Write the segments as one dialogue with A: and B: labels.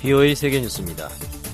A: BOA 세계뉴스입니다.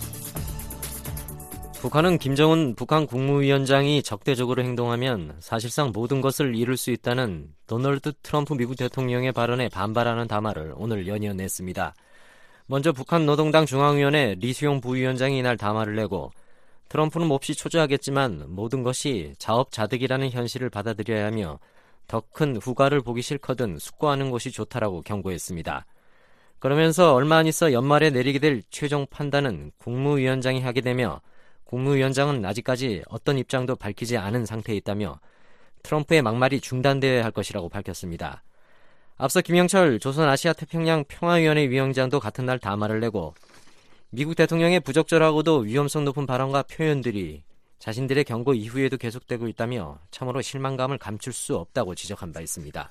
A: 북한은 김정은 북한 국무위원장이 적대적으로 행동하면 사실상 모든 것을 이룰 수 있다는 도널드 트럼프 미국 대통령의 발언에 반발하는 담화를 오늘 연이어냈습니다. 먼저 북한 노동당 중앙위원회 리수용 부위원장이 이날 담화를 내고 트럼프는 몹시 초조하겠지만 모든 것이 자업자득이라는 현실을 받아들여야 하며 더 큰 후과를 보기 싫거든 숙고하는 것이 좋다라고 경고했습니다. 그러면서 얼마 안 있어 연말에 내리게 될 최종 판단은 국무위원장이 하게 되며 국무위원장은 아직까지 어떤 입장도 밝히지 않은 상태에 있다며 트럼프의 막말이 중단되어야 할 것이라고 밝혔습니다. 앞서 김영철 조선아시아태평양 평화위원회 위원장도 같은 날 담화를 내고 미국 대통령의 부적절하고도 위험성 높은 발언과 표현들이 자신들의 경고 이후에도 계속되고 있다며 참으로 실망감을 감출 수 없다고 지적한 바 있습니다.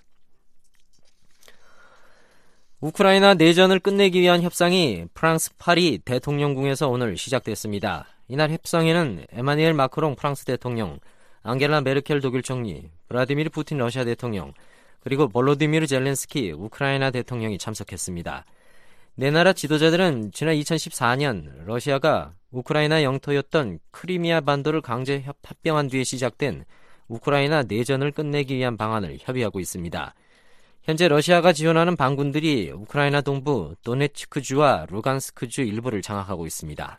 A: 우크라이나 내전을 끝내기 위한 협상이 프랑스 파리 대통령궁에서 오늘 시작됐습니다. 이날 협상에는 에마뉘엘 마크롱 프랑스 대통령, 앙겔라 메르켈 독일 총리, 블라디미르 푸틴 러시아 대통령, 그리고 볼로디미르 젤렌스키 우크라이나 대통령이 참석했습니다. 네 나라 지도자들은 지난 2014년 러시아가 우크라이나 영토였던 크리미아 반도를 강제 합병한 뒤에 시작된 우크라이나 내전을 끝내기 위한 방안을 협의하고 있습니다. 현재 러시아가 지원하는 반군들이 우크라이나 동부 도네츠크주와 루간스크주 일부를 장악하고 있습니다.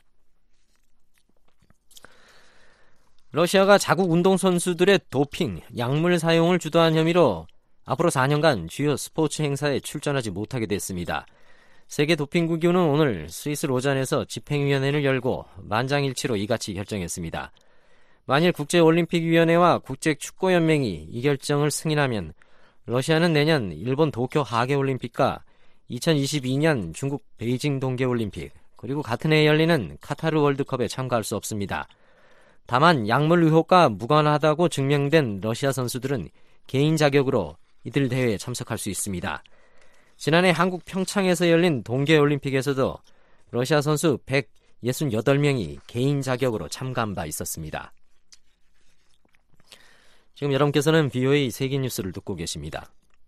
A: 러시아가 자국 운동선수들의 도핑, 약물 사용을 주도한 혐의로 앞으로 4년간 주요 스포츠 행사에 출전하지 못하게 됐습니다. 세계도핑국위는 오늘 스위스 로잔에서 집행위원회를 열고 만장일치로 이같이 결정했습니다. 만일 국제올림픽위원회와 국제축구연맹이 이 결정을 승인하면 러시아는 내년 일본 도쿄 하계올림픽과 2022년 중국 베이징 동계올림픽, 그리고 같은 해에 열리는 카타르 월드컵에 참가할 수 없습니다. 다만 약물 의혹과 무관하다고 증명된 러시아 선수들은 개인 자격으로 이들 대회에 참석할 수 있습니다. 지난해 한국 평창에서 열린 동계올림픽에서도 러시아 선수 168명이 개인 자격으로 참가한 바 있었습니다. 지금 여러분께서는 BOA 세계뉴스를 듣고 계십니다.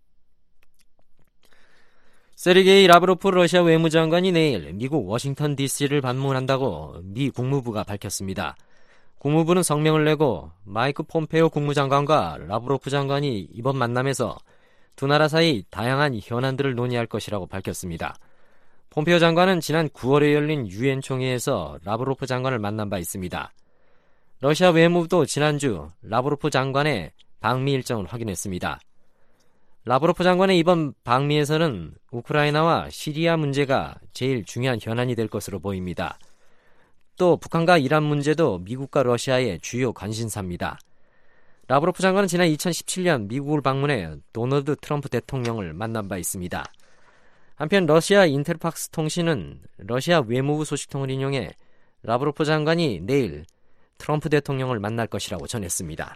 A: 세르게이 라브로프 러시아 외무장관이 내일 미국 워싱턴 DC를 방문한다고 미 국무부가 밝혔습니다. 국무부는 성명을 내고 마이크 폼페오 국무장관과 라브로프 장관이 이번 만남에서 두 나라 사이 다양한 현안들을 논의할 것이라고 밝혔습니다. 폼페오 장관은 지난 9월에 열린 유엔 총회에서 라브로프 장관을 만난 바 있습니다. 러시아 외무부도 지난주 라브로프 장관의 방미 일정을 확인했습니다. 라브로프 장관의 이번 방미에서는 우크라이나와 시리아 문제가 제일 중요한 현안이 될 것으로 보입니다. 또 북한과 이란 문제도 미국과 러시아의 주요 관심사입니다. 라브로프 장관은 지난 2017년 미국을 방문해 도널드 트럼프 대통령을 만난 바 있습니다. 한편 러시아 인텔팍스 통신은 러시아 외무부 소식통을 인용해 라브로프 장관이 내일 트럼프 대통령을 만날 것이라고 전했습니다.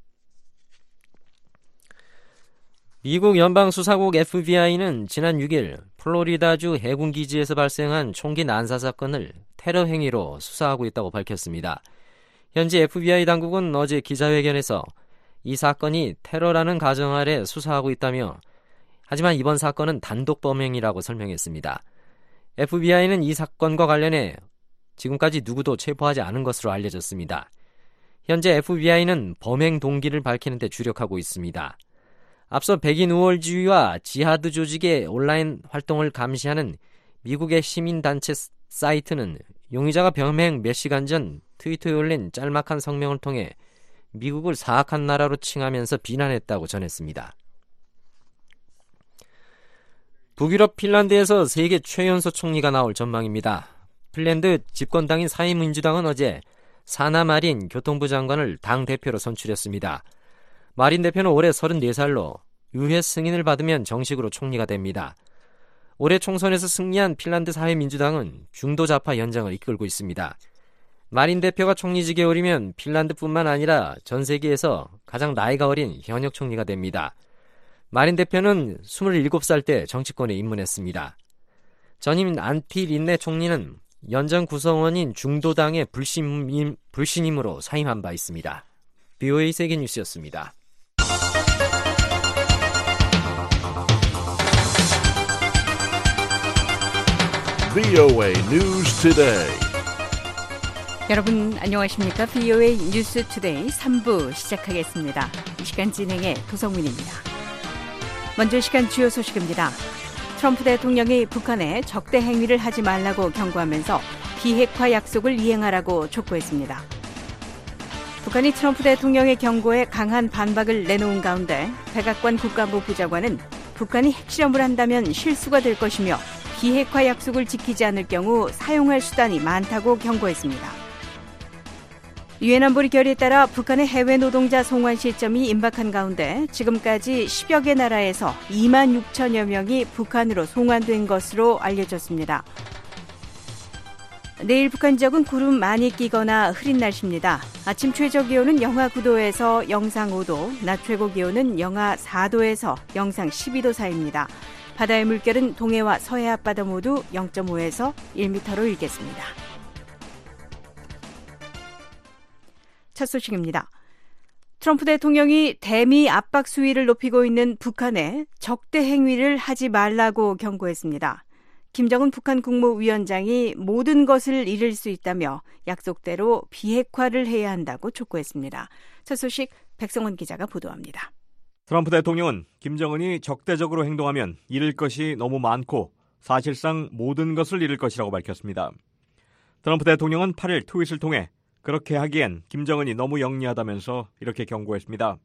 A: 미국 연방수사국 FBI는 지난 6일 플로리다주 해군기지에서 발생한 총기 난사 사건을 테러 행위로 수사하고 있다고 밝혔습니다. 현재 FBI 당국은 어제 기자회견에서 이 사건이 테러라는 가정 아래 수사하고 있다며 하지만 이번 사건은 단독 범행이라고 설명했습니다. FBI는 이 사건과 관련해 지금까지 누구도 체포하지 않은 것으로 알려졌습니다. 현재 FBI는 범행 동기를 밝히는 데 주력하고 있습니다. 앞서 백인 우월주의와 지하드 조직의 온라인 활동을 감시하는 미국의 시민단체 사이트는 용의자가 범행 몇 시간 전 트위터에 올린 짤막한 성명을 통해 미국을 사악한 나라로 칭하면서 비난했다고 전했습니다. 북유럽 핀란드에서 세계 최연소 총리가 나올 전망입니다. 핀란드 집권당인 사회민주당은 어제 사나 마린 교통부 장관을 당대표로 선출했습니다. 마린 대표는 올해 34살로 의회 승인을 받으면 정식으로 총리가 됩니다. 올해 총선에서 승리한 핀란드 사회민주당은 중도좌파 연정을 이끌고 있습니다. 마린 대표가 총리직에 오르면 핀란드뿐만 아니라 전 세계에서 가장 나이가 어린 현역 총리가 됩니다. 마린 대표는 27살 때 정치권에 입문했습니다. 전임 안티 린네 총리는 연정 구성원인 중도당의 불신임으로 사임한 바 있습니다. BOA 세계뉴스였습니다.
B: VOA News Today.
C: 여러분 안녕하십니까? VOA 뉴스 투데이 3부 시작하겠습니다. 이 시간 진행의 도성민입니다. 먼저 시간 주요 소식입니다. 트럼프 대통령이 북한에 적대 행위를 하지 말라고 경고하면서 비핵화 약속을 이행하라고 촉구했습니다. 북한이 트럼프 대통령의 경고에 강한 반박을 내놓은 가운데 백악관 국가안보 부장관은 북한이 핵실험을 한다면 실수가 될 것이며 비핵화 약속을 지키지 않을 경우 사용할 수단이 많다고 경고했습니다. 유엔 안보리 결의에 따라 북한의 해외 노동자 송환 시점이 임박한 가운데 지금까지 10여 개 나라에서 2만 6천여 명이 북한으로 송환된 것으로 알려졌습니다. 내일 북한 지역은 구름 많이 끼거나 흐린 날씨입니다. 아침 최저 기온은 영하 9도에서 영상 5도, 낮 최고 기온은 영하 4도에서 영상 12도 사이입니다. 바다의 물결은 동해와 서해 앞바다 모두 0.5에서 1m로 일겠습니다. 첫 소식입니다. 트럼프 대통령이 대미 압박 수위를 높이고 있는 북한에 적대 행위를 하지 말라고 경고했습니다. 김정은 북한 국무위원장이 모든 것을 잃을 수 있다며 약속대로 비핵화를 해야 한다고 촉구했습니다. 첫 소식 백성원 기자가 보도합니다.
D: 트럼프 대통령은 김정은이 적대적으로 행동하면 잃을 것이 너무 많고 사실상 모든 것을 잃을 것이라고 밝혔습니다. 트럼프 대통령은 8일 트윗을 통해 그렇게 하기엔 김정은이 너무 영리하다면서 이렇게 경고했습니다.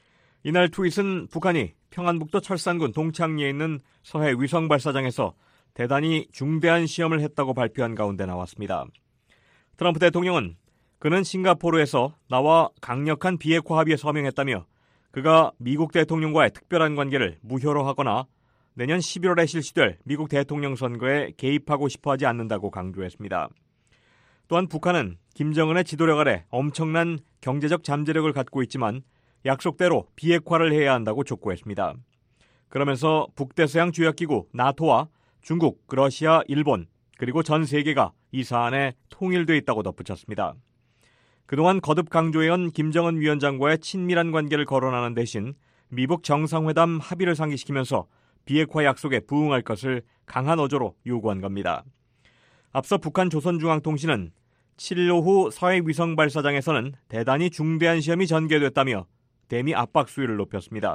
D: 이날 트윗은 북한이 평안북도 철산군 동창리에 있는 서해 위성발사장에서 대단히 중대한 시험을 했다고 발표한 가운데 나왔습니다. 트럼프 대통령은 그는 싱가포르에서 나와 강력한 비핵화 합의에 서명했다며 그가 미국 대통령과의 특별한 관계를 무효로 하거나 내년 11월에 실시될 미국 대통령 선거에 개입하고 싶어하지 않는다고 강조했습니다. 또한 북한은 김정은의 지도력 아래 엄청난 경제적 잠재력을 갖고 있지만 약속대로 비핵화를 해야 한다고 촉구했습니다. 그러면서 북대서양 조약기구 나토와 중국, 러시아, 일본 그리고 전 세계가 이 사안에 통일돼 있다고 덧붙였습니다. 그동안 거듭 강조해온 김정은 위원장과의 친밀한 관계를 거론하는 대신 미북 정상회담 합의를 상기시키면서 비핵화 약속에 부응할 것을 강한 어조로 요구한 겁니다. 앞서 북한 조선중앙통신은 7일 오후 서해 위성발사장에서는 대단히 중대한 시험이 전개됐다며 대미 압박 수위를 높였습니다.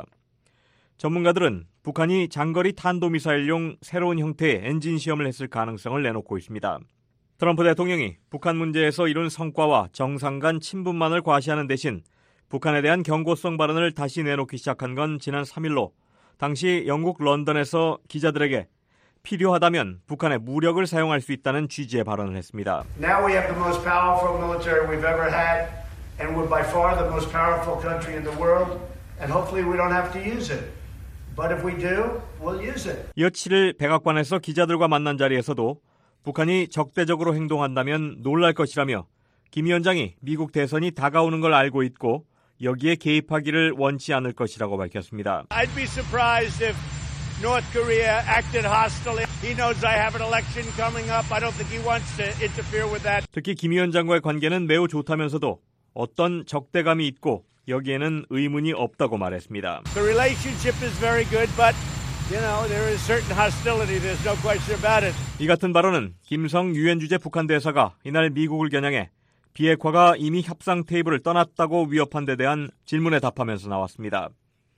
D: 전문가들은 북한이 장거리 탄도미사일용 새로운 형태의 엔진 시험을 했을 가능성을 내놓고 있습니다. 트럼프 대통령이 북한 문제에서 이룬 성과와 정상 간 친분만을 과시하는 대신 북한에 대한 경고성 발언을 다시 내놓기 시작한 건 지난 3일로 당시 영국 런던에서 기자들에게 필요하다면 북한의 무력을 사용할 수 있다는 취지의 발언을 했습니다.
E: Now we have the most powerful military we've ever had, and we're by far the most powerful country in the world, and hopefully we don't have to use it. But if we do, we'll use it.
D: 이어 7일 백악관에서 기자들과 만난 자리에서도 북한이 적대적으로 행동한다면 놀랄 것이라며 김 위원장이 미국 대선이 다가오는 걸 알고 있고 여기에 개입하기를 원치 않을 것이라고 밝혔습니다.
F: I'd be surprised if North Korea acted hostily. He knows I have an election coming up. I don't think he wants to interfere with that.
D: 특히 김 위원장과의 관계는 매우 좋다면서도 어떤 적대감이 있고 여기에는 의문이 없다고 말했습니다.
F: The relationship is very good, but you know, there is certain hostility. There's no question about it.
D: 이 같은 발언은 김성 유엔 주재 북한 대사가 이날 미국을 겨냥해 비핵화가 이미 협상 테이블을 떠났다고 위협한 데 대한 질문에 답하면서 나왔습니다.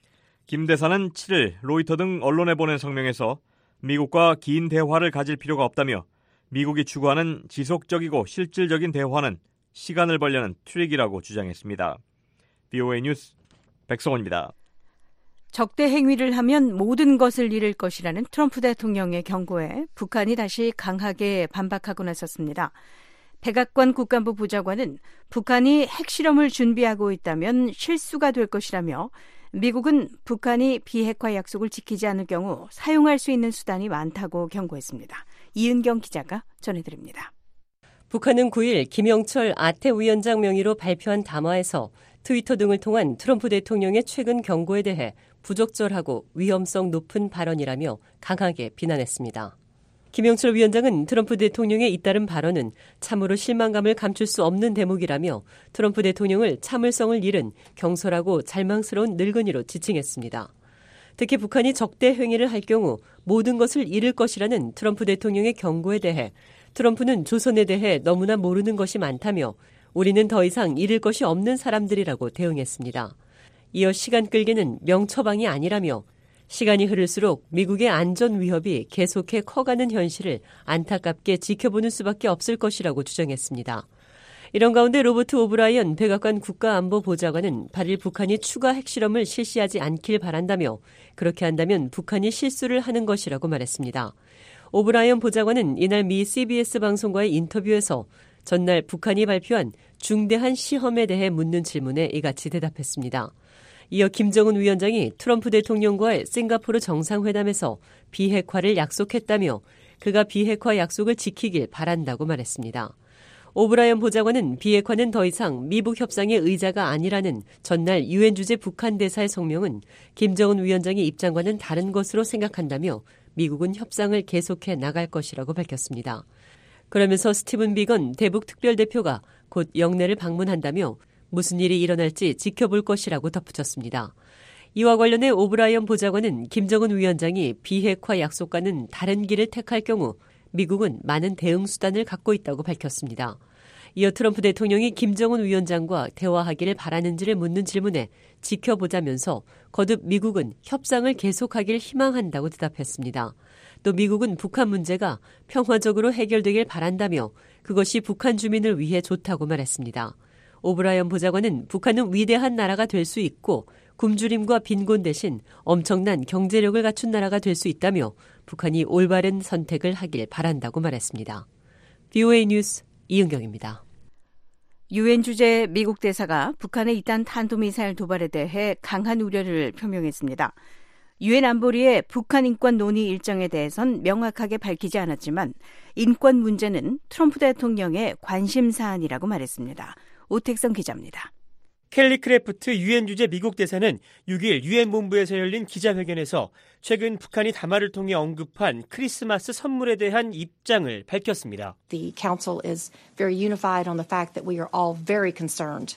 D: 김 대사는 7일 로이터 등 언론에 보낸 성명에서 미국과 긴 대화를 가질 필요가 없다며 미국이 추구하는 지속적이고 실질적인 대화는 시간을 벌려는 트릭이라고 주장했습니다. VOA 뉴스 백성원입니다.
C: 적대 행위를 하면 모든 것을 잃을 것이라는 트럼프 대통령의 경고에 북한이 다시 강하게 반박하고 나섰습니다. 백악관 국가안보 부장관은 북한이 핵실험을 준비하고 있다면 실수가 될 것이라며 미국은 북한이 비핵화 약속을 지키지 않을 경우 사용할 수 있는 수단이 많다고 경고했습니다. 이은경 기자가 전해드립니다.
G: 북한은 9일 김영철 아태 위원장 명의로 발표한 담화에서 트위터 등을 통한 트럼프 대통령의 최근 경고에 대해 부적절하고 위험성 높은 발언이라며 강하게 비난했습니다. 김영철 위원장은 트럼프 대통령의 잇따른 발언은 참으로 실망감을 감출 수 없는 대목이라며 트럼프 대통령을 참을성을 잃은 경솔하고 잘망스러운 늙은이로 지칭했습니다. 특히 북한이 적대 행위를 할 경우 모든 것을 잃을 것이라는 트럼프 대통령의 경고에 대해 트럼프는 조선에 대해 너무나 모르는 것이 많다며 우리는 더 이상 잃을 것이 없는 사람들이라고 대응했습니다. 이어 시간 끌기는 명처방이 아니라며 시간이 흐를수록 미국의 안전 위협이 계속해 커가는 현실을 안타깝게 지켜보는 수밖에 없을 것이라고 주장했습니다. 이런 가운데 로버트 오브라이언 백악관 국가안보보좌관은 8일 북한이 추가 핵실험을 실시하지 않길 바란다며 그렇게 한다면 북한이 실수를 하는 것이라고 말했습니다. 오브라이언 보좌관은 이날 미 CBS 방송과의 인터뷰에서 전날 북한이 발표한 중대한 시험에 대해 묻는 질문에 이같이 대답했습니다. 이어 김정은 위원장이 트럼프 대통령과의 싱가포르 정상회담에서 비핵화를 약속했다며 그가 비핵화 약속을 지키길 바란다고 말했습니다. 오브라이언 보좌관은 비핵화는 더 이상 미북 협상의 의자가 아니라는 전날 유엔 주재 북한 대사의 성명은 김정은 위원장의 입장과는 다른 것으로 생각한다며 미국은 협상을 계속해 나갈 것이라고 밝혔습니다. 그러면서 스티븐 비건 대북 특별대표가 곧 영내를 방문한다며 무슨 일이 일어날지 지켜볼 것이라고 덧붙였습니다. 이와 관련해 오브라이언 보좌관은 김정은 위원장이 비핵화 약속과는 다른 길을 택할 경우 미국은 많은 대응 수단을 갖고 있다고 밝혔습니다. 이어 트럼프 대통령이 김정은 위원장과 대화하기를 바라는지를 묻는 질문에 지켜보자면서 거듭 미국은 협상을 계속하길 희망한다고 대답했습니다. 또 미국은 북한 문제가 평화적으로 해결되길 바란다며 그것이 북한 주민을 위해 좋다고 말했습니다. 오브라이언 보좌관은 북한은 위대한 나라가 될 수 있고 굶주림과 빈곤 대신 엄청난 경제력을 갖춘 나라가 될 수 있다며 북한이 올바른 선택을 하길 바란다고 말했습니다. VOA 뉴스 이은경입니다.
C: 유엔 주재 미국 대사가 북한의 이딴 탄도미사일 도발에 대해 강한 우려를 표명했습니다. 유엔 안보리의 북한 인권 논의 일정에 대해선 명확하게 밝히지 않았지만 인권 문제는 트럼프 대통령의 관심 사안이라고 말했습니다. 오택성 기자입니다.
H: 켈리 크래프트 유엔 주재 미국 대사는 6일 유엔 본부에서 열린 기자회견에서 최근 북한이 담화를 통해 언급한 크리스마스 선물에 대한 입장을 밝혔습니다.
I: The Council is very unified on the fact that we are all very concerned.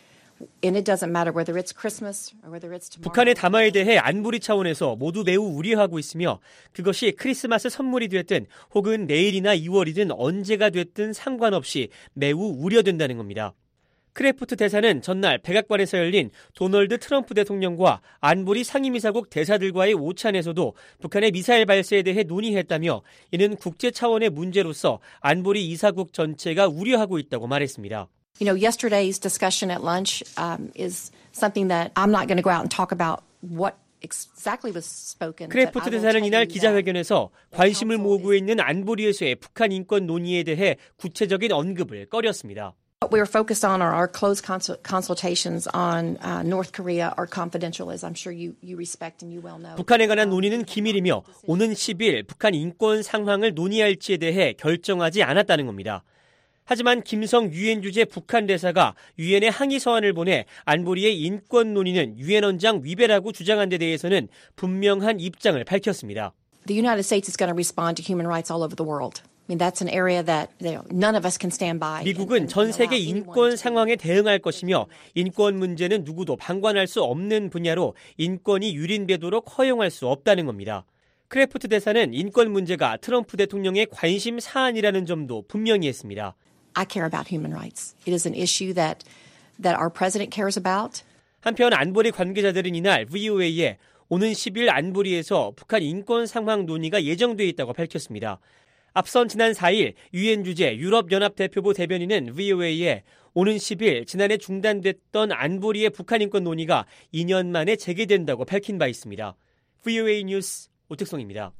I: And it doesn't matter whether it's Christmas or whether it's tomorrow.
H: 북한의 담화에 대해 안보리 차원에서 모두 매우 우려하고 있으며 그것이 크리스마스 선물이 됐든 혹은 내일이나 2월이든 언제가 됐든 상관없이 매우 우려된다는 겁니다. 크래프트 대사는 전날 백악관에서 열린 도널드 트럼프 대통령과 안보리 상임이사국 대사들과의 오찬에서도 북한의 미사일 발사에 대해 논의했다며 이는 국제 차원의 문제로서 안보리 이사국 전체가 우려하고 있다고 말했습니다.
I: You know, yesterday's discussion at lunch is something that I'm not going to go out and talk about what exactly was spoken.
H: 크래프트 대사는 이날 기자회견에서 관심을 모으고 있는 안보리에서의 북한 인권 논의에 대해 구체적인 언급을 꺼렸습니다.
I: What we are focused on are our close consultations on North Korea are confidential, as I'm sure you respect and you well know.
H: 북한에 관한 논의는 기밀이며 오는 10일 북한 인권 상황을 논의할지에 대해 결정하지 않았다는 겁니다. 하지만 김성 유엔 주재 북한 대사가 유엔에 항의 서한을 보내 안보리의 인권 논의는 유엔 헌장 위배라고 주장한 데 대해서는 분명한 입장을 밝혔습니다.
I: The United States is going to respond to human rights all over the world. I mean, that's an area that none of us can stand by.
H: 미국은 전 세계 인권 상황에 대응할 것이며 인권 문제는 누구도 방관할 수 없는 분야로 인권이 유린되도록 허용할 수 없다는 겁니다. 크래프트 대사는 인권 문제가 트럼프 대통령의 관심 사안이라는 점도 분명히 했습니다.
I: I care about human rights. It is an issue that our president cares about.
H: 한편 안보리 관계자들은 이날 VOA에 오는 10일 안보리에서 북한 인권 상황 논의가 예정돼 있다고 밝혔습니다. 앞선 지난 4일 유엔 주재 유럽연합 대표부 대변인은 VOA에 오는 10일 지난해 중단됐던 안보리의 북한 인권 논의가 2년 만에 재개된다고 밝힌 바 있습니다. VOA 뉴스 오택성입니다.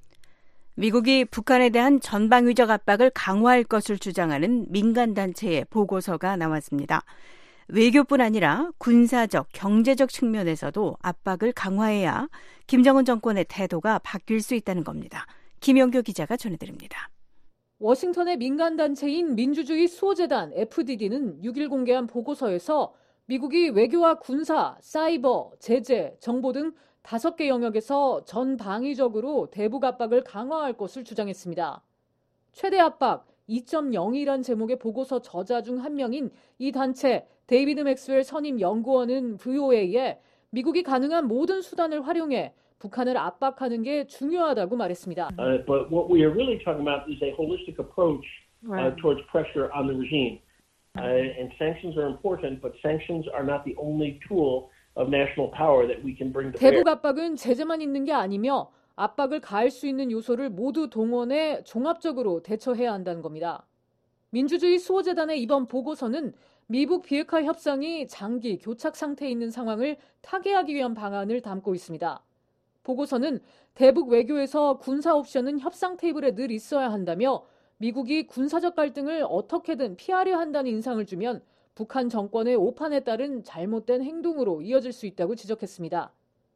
C: 미국이 북한에 대한 전방위적 압박을 강화할 것을 주장하는 민간단체의 보고서가 나왔습니다. 외교뿐 아니라 군사적, 경제적 측면에서도 압박을 강화해야 김정은 정권의 태도가 바뀔 수 있다는 겁니다. 김영교 기자가 전해드립니다.
J: 워싱턴의 민간단체인 민주주의 수호재단 FDD는 6일 공개한 보고서에서 미국이 외교와 군사, 사이버, 제재, 정보 등 5개 영역에서 전방위적으로 대북 압박을 강화할 것을 주장했습니다. 최대 압박 2.0이란 제목의 보고서 저자 중 한 명인 이 단체 데이비드 맥스웰 선임 연구원은 VOA에 미국이 가능한 모든 수단을 활용해 북한을 압박하는 게 중요하다고 말했습니다.
K: But what we are really talking about is a holistic approach towards pressure on the regime. And sanctions are important, but sanctions are not the only tool of national power that we can bring to bear.
J: 대북 압박은 제재만 있는 게 아니며 압박을 가할 수 있는 요소를 모두 동원해 종합적으로 대처해야 한다는 겁니다. 민주주의 수호재단의 이번 보고서는 미북 비핵화 협상이 장기 교착 상태에 있는 상황을 타개하기 위한 방안을 담고 있습니다. 보고서는 대북 외교에서 군사 옵션은 협상 테이블에 늘 있어야 한다며 미국이 군사적 갈등을 어떻게든 피하려 한다는 인상을 주면 북한 정권의 오판에 따른 잘못된 행동으로 이어질 수 있다고 지적했습니다.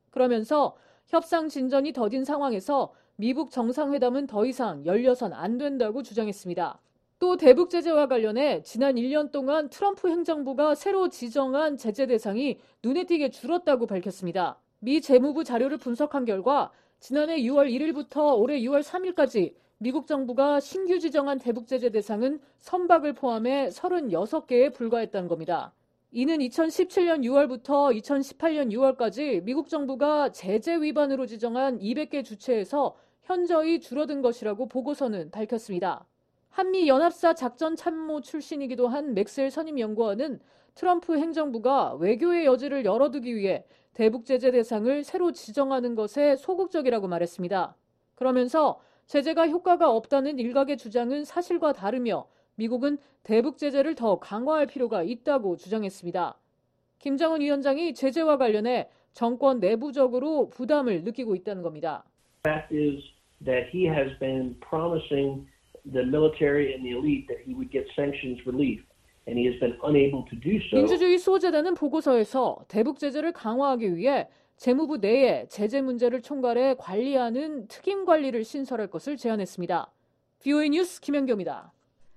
J: 그러면서 협상 진전이 더딘 상황에서 미북 정상회담은 더 이상 열려선 안 된다고 주장했습니다. 또 대북 제재와 관련해 지난 1년 동안 트럼프 행정부가 새로 지정한 제재 대상이 눈에 띄게 줄었다고 밝혔습니다. 미 재무부 자료를 분석한 결과 지난해 6월 1일부터 올해 6월 3일까지 미국 정부가 신규 지정한 대북 제재 대상은 선박을 포함해 36개에 불과했다는 겁니다. 이는 2017년 6월부터 2018년 6월까지 미국 정부가 제재 위반으로 지정한 200개 주체에서 현저히 줄어든 것이라고 보고서는 밝혔습니다. 한미 연합사 작전 참모 출신이기도 한 맥스웰 선임연구원은 트럼프 행정부가 외교의 여지를 열어두기 위해 대북 제재 대상을 새로 지정하는 것에 소극적이라고 말했습니다. 그러면서 제재가 효과가 없다는 일각의 주장은 사실과 다르며 미국은 대북 제재를 더 강화할 필요가 있다고 주장했습니다. 김정은 위원장이 제재와 관련해 정권 내부적으로 부담을 느끼고 있다는 겁니다.
K: The fact is that he has been promising the military and the elite that he would get sanctions relief, and he has been unable to do so.
J: 민주주의 수호재단은 보고서에서 대북 제재를 강화하기 위해 재무부 내에 제재 문제를 총괄해 관리하는 특임 관리를 신설할 것을 제안했습니다. VOA 뉴스 김현경입니다.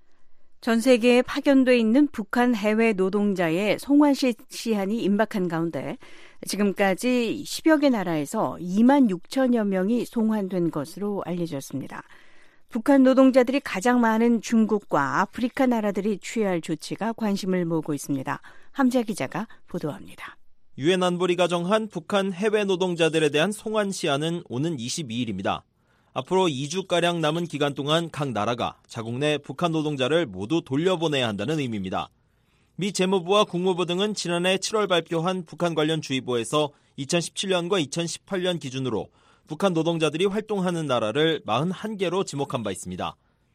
C: 전 세계에 파견돼 있는 북한 해외 노동자의 송환 시한이 임박한 가운데 지금까지 10여 개 나라에서 2만 6천여 명이 송환된 것으로 알려졌습니다. 북한 노동자들이 가장 많은 중국과 아프리카 나라들이 취할 조치가 관심을 모으고 있습니다. 함자 기자가 보도합니다.
L: 유엔 안보리가 정한 북한 해외 노동자들에 대한 송환 시한은 오는 22일입니다. 앞으로 2주가량 남은 기간 동안 각 나라가 자국 내 북한 노동자를 모두 돌려보내야 한다는 의미입니다. 미 재무부와 국무부 등은 지난해 7월 발표한 북한 관련 주의보에서 2017년과 2018년 기준으로 북한 노동자들이 활동하는 나라를 41개로 지목한 바 있습니다.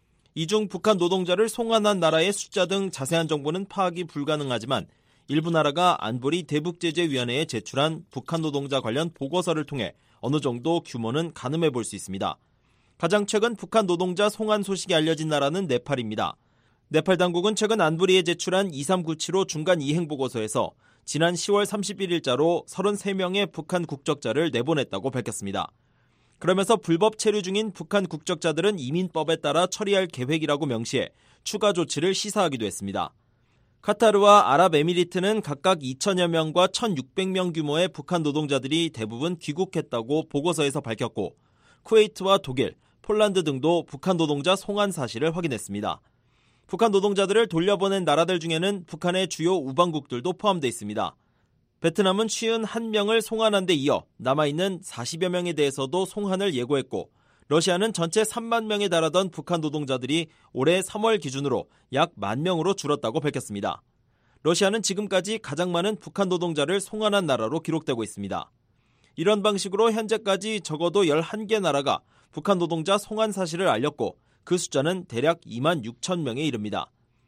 L: 이 중 북한 노동자를 송환한 나라의 숫자 등 자세한 정보는 파악이 불가능하지만 일부 나라가 안보리 대북제재위원회에 제출한 북한 노동자 관련 보고서를 통해 어느 정도 규모는 가늠해 볼 수 있습니다. 가장 최근 북한 노동자 송환 소식이 알려진 나라는 네팔입니다. 네팔 당국은 최근 안보리에 제출한 2397호 중간 이행보고서에서 지난 10월 31일자로 33명의 북한 국적자를 내보냈다고 밝혔습니다. 그러면서 불법 체류 중인 북한 국적자들은 이민법에 따라 처리할 계획이라고 명시해 추가 조치를 시사하기도 했습니다. 카타르와 아랍에미리트는 각각 2천여 명과 1,600명 규모의 북한 노동자들이 대부분 귀국했다고 보고서에서 밝혔고 쿠웨이트와 독일, 폴란드 등도 북한 노동자 송환 사실을 확인했습니다. 북한 노동자들을 돌려보낸 나라들 중에는 북한의 주요 우방국들도 포함되어 있습니다. 베트남은 51명을 송환한 데 이어 남아있는 40여 명에 대해서도 송환을 예고했고 러시아는 전체 3만 명에 달하던 북한 노동자들이 올해 3월 기준으로 약 1만 명으로 줄었다고 밝혔습니다. 러시아는 지금까지 가장 많은 북한 노동자를 송환한 나라로 기록되고 있습니다. 이런 방식으로 현재까지 적어도 11개 나라가 북한 노동자 송환 사실을 알렸고 그 숫자는 대략 2만 6천 명에 이릅니다.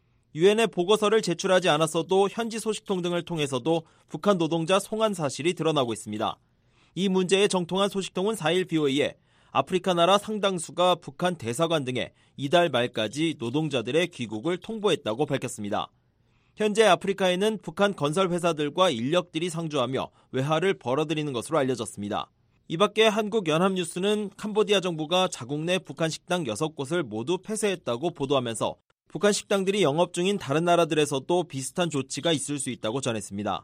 L: 유엔에 보고서를 제출하지 않았어도 현지 소식통 등을 통해서도 북한 노동자 송환 사실이 드러나고 있습니다. 이 문제에 정통한 소식통은 4일 BOA에 아프리카 나라 상당수가 북한 대사관 등에 이달 말까지 노동자들의 귀국을 통보했다고 밝혔습니다. 현재 아프리카에는 북한 건설 회사들과 인력들이 상주하며 외화를 벌어들이는 것으로 알려졌습니다. 이 밖에 한국연합뉴스는 캄보디아 정부가 자국 내 북한 식당 6곳을 모두 폐쇄했다고 보도하면서 북한 식당들이 영업 중인 다른 나라들에서도 비슷한 조치가 있을 수 있다고 전했습니다.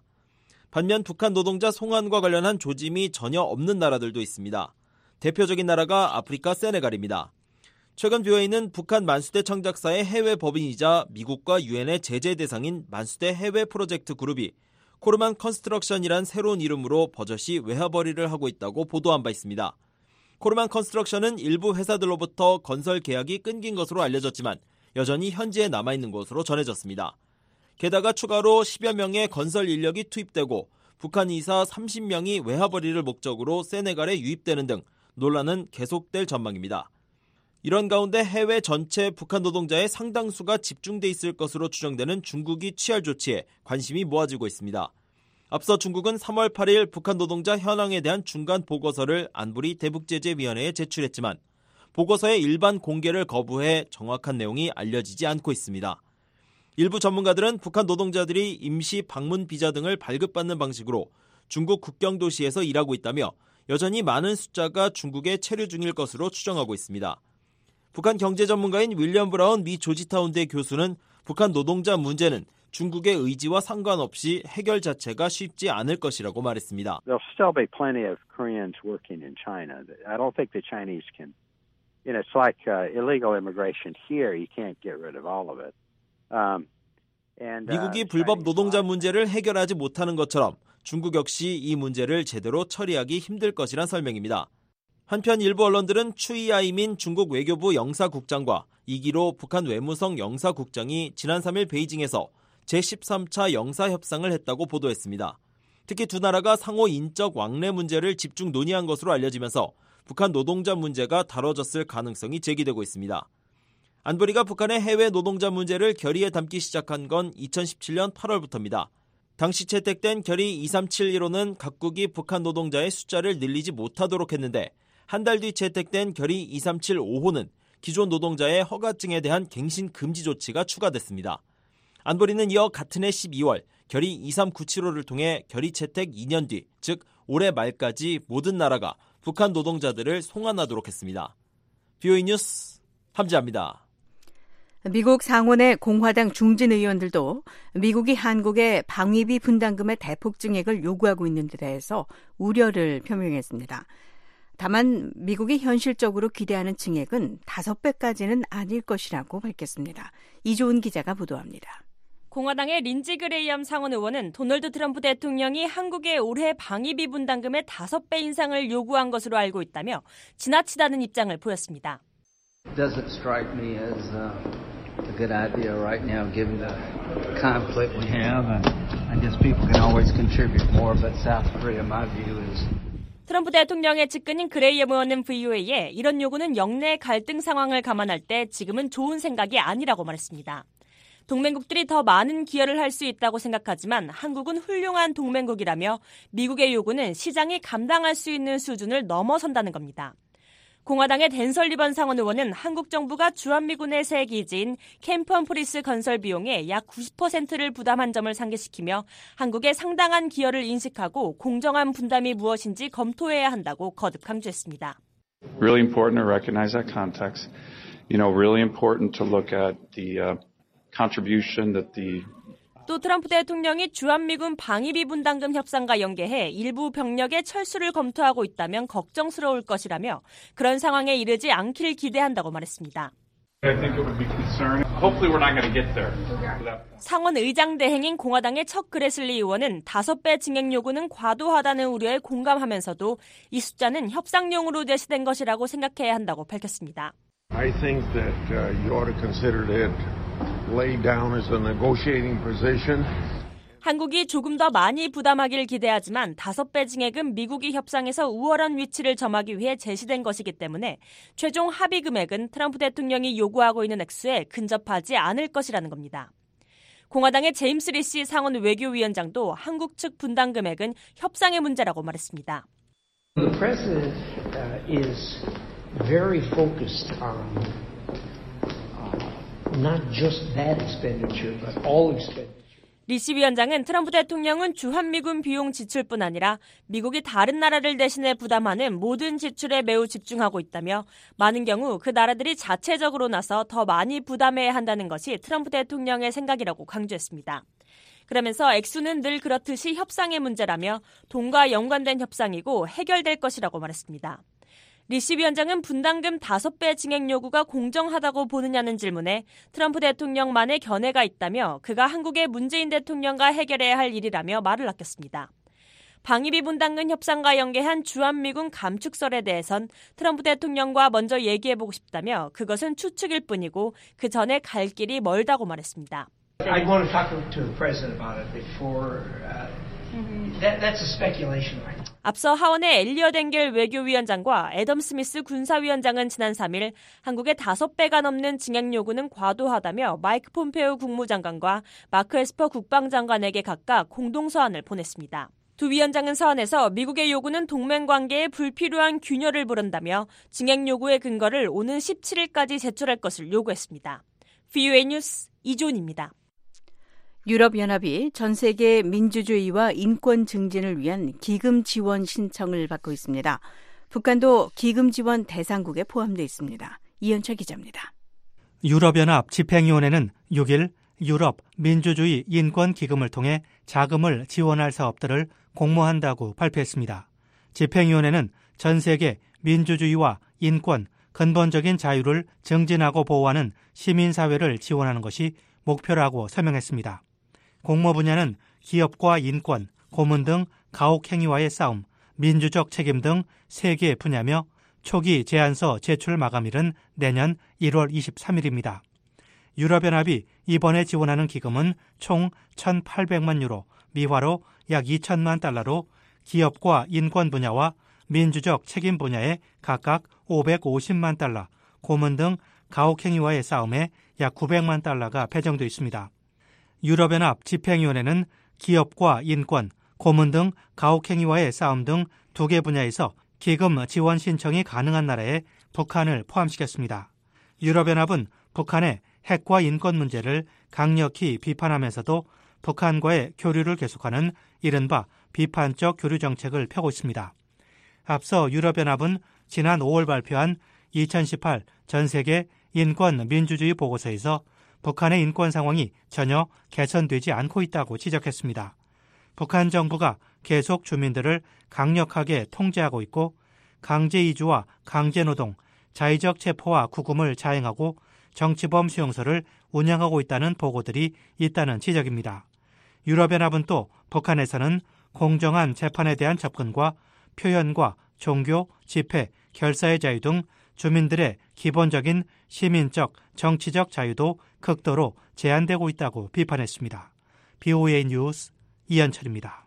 L: 반면 북한 노동자 송환과 관련한 조짐이 전혀 없는 나라들도 있습니다. 대표적인 나라가 아프리카 세네갈입니다. 최근 BOA는 북한 만수대 청작사의 해외 법인이자 미국과 유엔의 제재 대상인 만수대 해외 프로젝트 그룹이 코르만 컨스트럭션이란 새로운 이름으로 버젓이 외화벌이를 하고 있다고 보도한 바 있습니다. 코르만 컨스트럭션은 일부 회사들로부터 건설 계약이 끊긴 것으로 알려졌지만 여전히 현지에 남아있는 것으로 전해졌습니다. 게다가 추가로 10여 명의 건설 인력이 투입되고 북한 이사 30명이 외화벌이를 목적으로 세네갈에 유입되는 등 논란은 계속될 전망입니다. 이런 가운데 해외 전체 북한 노동자의 상당수가 집중돼 있을 것으로 추정되는 중국이 취할 조치에 관심이 모아지고 있습니다. 앞서 중국은 3월 8일 북한 노동자 현황에 대한 중간 보고서를 안보리 대북제재위원회에 제출했지만 보고서의 일반 공개를 거부해 정확한 내용이 알려지지 않고 있습니다. 일부 전문가들은 북한 노동자들이 임시 방문 비자 등을 발급받는 방식으로 중국 국경 도시에서 일하고 있다며 여전히 많은 숫자가 중국에 체류 중일 것으로 추정하고 있습니다. 북한 경제 전문가인 윌리엄 브라운 미 조지타운대 교수는 북한 노동자 문제는 중국의 의지와 상관없이 해결 자체가 쉽지 않을 것이라고 말했습니다.
M: There'll still be plenty of Koreans working in China. I don't think the Chinese can. It's like illegal immigration here. You can't get rid of all of it.
L: 미국이 불법 노동자 문제를 해결하지 못하는 것처럼 중국 역시 이 문제를 제대로 처리하기 힘들 것이란 설명입니다. 한편 일부 언론들은 추이아이민 중국 외교부 영사국장과 이기로 북한 외무성 영사국장이 지난 3일 베이징에서 제13차 영사협상을 했다고 보도했습니다. 특히 두 나라가 상호 인적 왕래 문제를 집중 논의한 것으로 알려지면서 북한 노동자 문제가 다뤄졌을 가능성이 제기되고 있습니다. 안보리가 북한의 해외 노동자 문제를 결의에 담기 시작한 건 2017년 8월부터입니다. 당시 채택된 결의 2371호는 각국이 북한 노동자의 숫자를 늘리지 못하도록 했는데 한 달 뒤 채택된 결의 2375호는 기존 노동자의 허가증에 대한 갱신 금지 조치가 추가됐습니다. 안보리는 이어 같은 해 12월 결의 2397호를 통해 결의 채택 2년 뒤, 즉 올해 말까지 모든 나라가 북한 노동자들을 송환하도록 했습니다. BOE 뉴스 함지아입니다.
C: 미국 상원의 공화당 중진 의원들도 미국이 한국의 방위비 분담금의 대폭 증액을 요구하고 있는 데 대해서 우려를 표명했습니다. 다만 미국이 현실적으로 기대하는 증액은 5배까지는 아닐 것이라고 밝혔습니다. 이조은 기자가 보도합니다.
N: 공화당의 린지 그레이엄 상원 의원은 도널드 트럼프 대통령이 한국의 올해 방위비 분담금의 5배 인상을 요구한 것으로 알고 있다며 지나치다는 입장을 보였습니다.
O: Doesn't strike me as a good idea right now, given the conflict we have. I guess people can always contribute more, but South Korea, my view is.
N: 트럼프 대통령의 측근인 그레이엄 의원은 VOA에 이런 요구는 영내 갈등 상황을 감안할 때 지금은 좋은 생각이 아니라고 말했습니다. 동맹국들이 더 많은 기여를 할 수 있다고 생각하지만 한국은 훌륭한 동맹국이라며 미국의 요구는 시장이 감당할 수 있는 수준을 넘어선다는 겁니다. 공화당의 댄 설리번 상원 의원은 한국 정부가 주한미군의 새 기지인 캠프 험프리스 건설 비용의 약 90%를 부담한 점을 상기시키며 한국의 상당한 기여를 인식하고 공정한 분담이 무엇인지 검토해야 한다고 거듭 강조했습니다.
P: Really important to recognize that context. Really important to look at the contribution that the
N: 또 트럼프 대통령이 주한미군 방위비 분담금 협상과 연계해 일부 병력의 철수를 검토하고 있다면 걱정스러울 것이라며 그런 상황에 이르지 않기를 기대한다고 말했습니다. 상원 의장 대행인 공화당의 척 그레슬리 의원은 5배 증액 요구는 과도하다는 우려에 공감하면서도 이 숫자는 협상용으로 제시된 것이라고 생각해야 한다고 밝혔습니다.
Q: I think that you ought to consider it laid down as a negotiating position.
N: 한국이 조금 더 많이 부담하길 기대하지만 5배 증액은 미국이 협상에서 우월한 위치를 점하기 위해 제시된 것이기 때문에 최종 합의 금액은 트럼프 대통령이 요구하고 있는 액수에 근접하지 않을 것이라는 겁니다. 공화당의 제임스 리시 상원 외교위원장도 한국 측 분담 금액은 협상의 문제라고 말했습니다.
R: The president is very focused on not just that expenditure, but all expenditure.
N: 리시 위원장은 트럼프 대통령은 주한미군 비용 지출뿐 아니라 미국이 다른 나라를 대신해 부담하는 모든 지출에 매우 집중하고 있다며 많은 경우 그 나라들이 자체적으로 나서 더 많이 부담해야 한다는 것이 트럼프 대통령의 생각이라고 강조했습니다. 그러면서 액수는 늘 그렇듯이 협상의 문제라며 돈과 연관된 협상이고 해결될 것이라고 말했습니다. 리시 위원장은 분담금 5배 증액 요구가 공정하다고 보느냐는 질문에 트럼프 대통령만의 견해가 있다며 그가 한국의 문재인 대통령과 해결해야 할 일이라며 말을 아꼈습니다. 방위비 분담금 협상과 연계한 주한미군 감축설에 대해선 트럼프 대통령과 먼저 얘기해보고 싶다며 그것은 추측일 뿐이고 그 전에 갈 길이 멀다고 말했습니다.
R: I want to talk to the president about it before. That's a speculation right now.
N: 앞서 하원의 엘리엇 엥겔 외교위원장과 애덤 스미스 군사위원장은 지난 3일 한국의 5배가 넘는 증액 요구는 과도하다며 마이크 폼페오 국무장관과 마크 에스퍼 국방장관에게 각각 공동서한을 보냈습니다. 두 위원장은 서한에서 미국의 요구는 동맹 관계에 불필요한 균열을 부른다며 증액 요구의 근거를 오는 17일까지 제출할 것을 요구했습니다. VOA 뉴스 이존입니다.
C: 유럽연합이 전 세계 민주주의와 인권 증진을 위한 기금 지원 신청을 받고 있습니다. 북한도 기금 지원 대상국에 포함되어 있습니다. 이현철 기자입니다.
S: 유럽연합 집행위원회는 6일 유럽 민주주의 인권 기금을 통해 자금을 지원할 사업들을 공모한다고 발표했습니다. 집행위원회는 전 세계 민주주의와 인권, 근본적인 자유를 증진하고 보호하는 시민사회를 지원하는 것이 목표라고 설명했습니다. 공모 분야는 기업과 인권, 고문 등 가혹행위와의 싸움, 민주적 책임 등 3개 분야며 초기 제안서 제출 마감일은 내년 1월 23일입니다. 유럽연합이 이번에 지원하는 기금은 총 1,800만 유로, 미화로 약 2천만 달러로 기업과 인권 분야와 민주적 책임 분야에 각각 550만 달러, 고문 등 가혹행위와의 싸움에 약 900만 달러가 배정되어 있습니다. 유럽연합 집행위원회는 기업과 인권, 고문 등 가혹행위와의 싸움 등 2개 분야에서 기금 지원 신청이 가능한 나라에 북한을 포함시켰습니다. 유럽연합은 북한의 핵과 인권 문제를 강력히 비판하면서도 북한과의 교류를 계속하는 이른바 비판적 교류 정책을 펴고 있습니다. 앞서 유럽연합은 지난 5월 발표한 2018 전세계 인권 민주주의 보고서에서 북한의 인권 상황이 전혀 개선되지 않고 있다고 지적했습니다. 북한 정부가 계속 주민들을 강력하게 통제하고 있고 강제 이주와 강제 노동, 자의적 체포와 구금을 자행하고 정치범 수용소를 운영하고 있다는 보고들이 있다는 지적입니다. 유럽연합은 또 북한에서는 공정한 재판에 대한 접근과 표현과 종교, 집회, 결사의 자유 등 주민들의 기본적인 시민적, 정치적 자유도 극도로 제한되고 있다고 비판했습니다. VOA 뉴스 이현철입니다.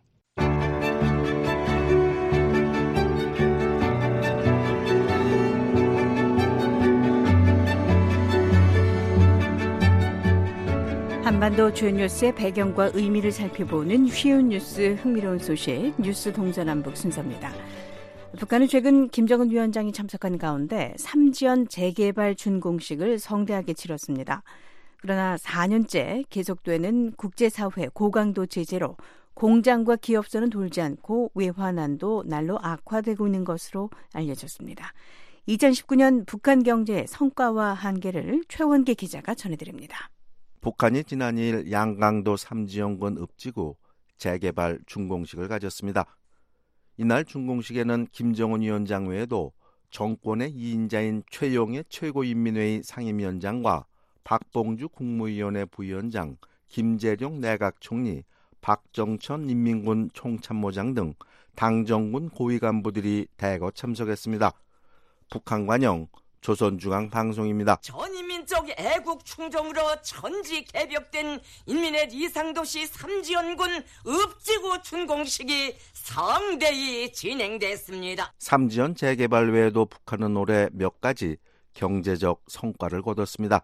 C: 한반도 주요 뉴스의 배경과 의미를 살펴보는 쉬운 뉴스, 흥미로운 소식, 뉴스 동서남북 순서입니다. 북한은 최근 김정은 위원장이 참석한 가운데 삼지연 재개발 준공식을 성대하게 치렀습니다. 그러나 4년째 계속되는 국제사회 고강도 제재로 공장과 기업선은 돌지 않고 외환난도 날로 악화되고 있는 것으로 알려졌습니다. 2019년 북한 경제의 성과와 한계를 최원계 기자가 전해드립니다.
T: 북한이 지난 2일 양강도 삼지연군 읍지구 재개발 준공식을 가졌습니다. 이날 준공식에는 김정은 위원장 외에도 정권의 2인자인 최용해 최고인민회의 상임위원장과 박봉주 국무위원회 부위원장, 김재룡 내각총리, 박정천 인민군 총참모장 등 당정군 고위 간부들이 대거 참석했습니다. 북한 관영 조선중앙방송입니다.
U: 전인민적 애국 충정으로 천지 개벽된 인민의 이상도시 삼지연군 읍지구 준공식이 성대히 진행됐습니다.
T: 삼지연 재개발 외에도 북한은 올해 몇 가지 경제적 성과를 거뒀습니다.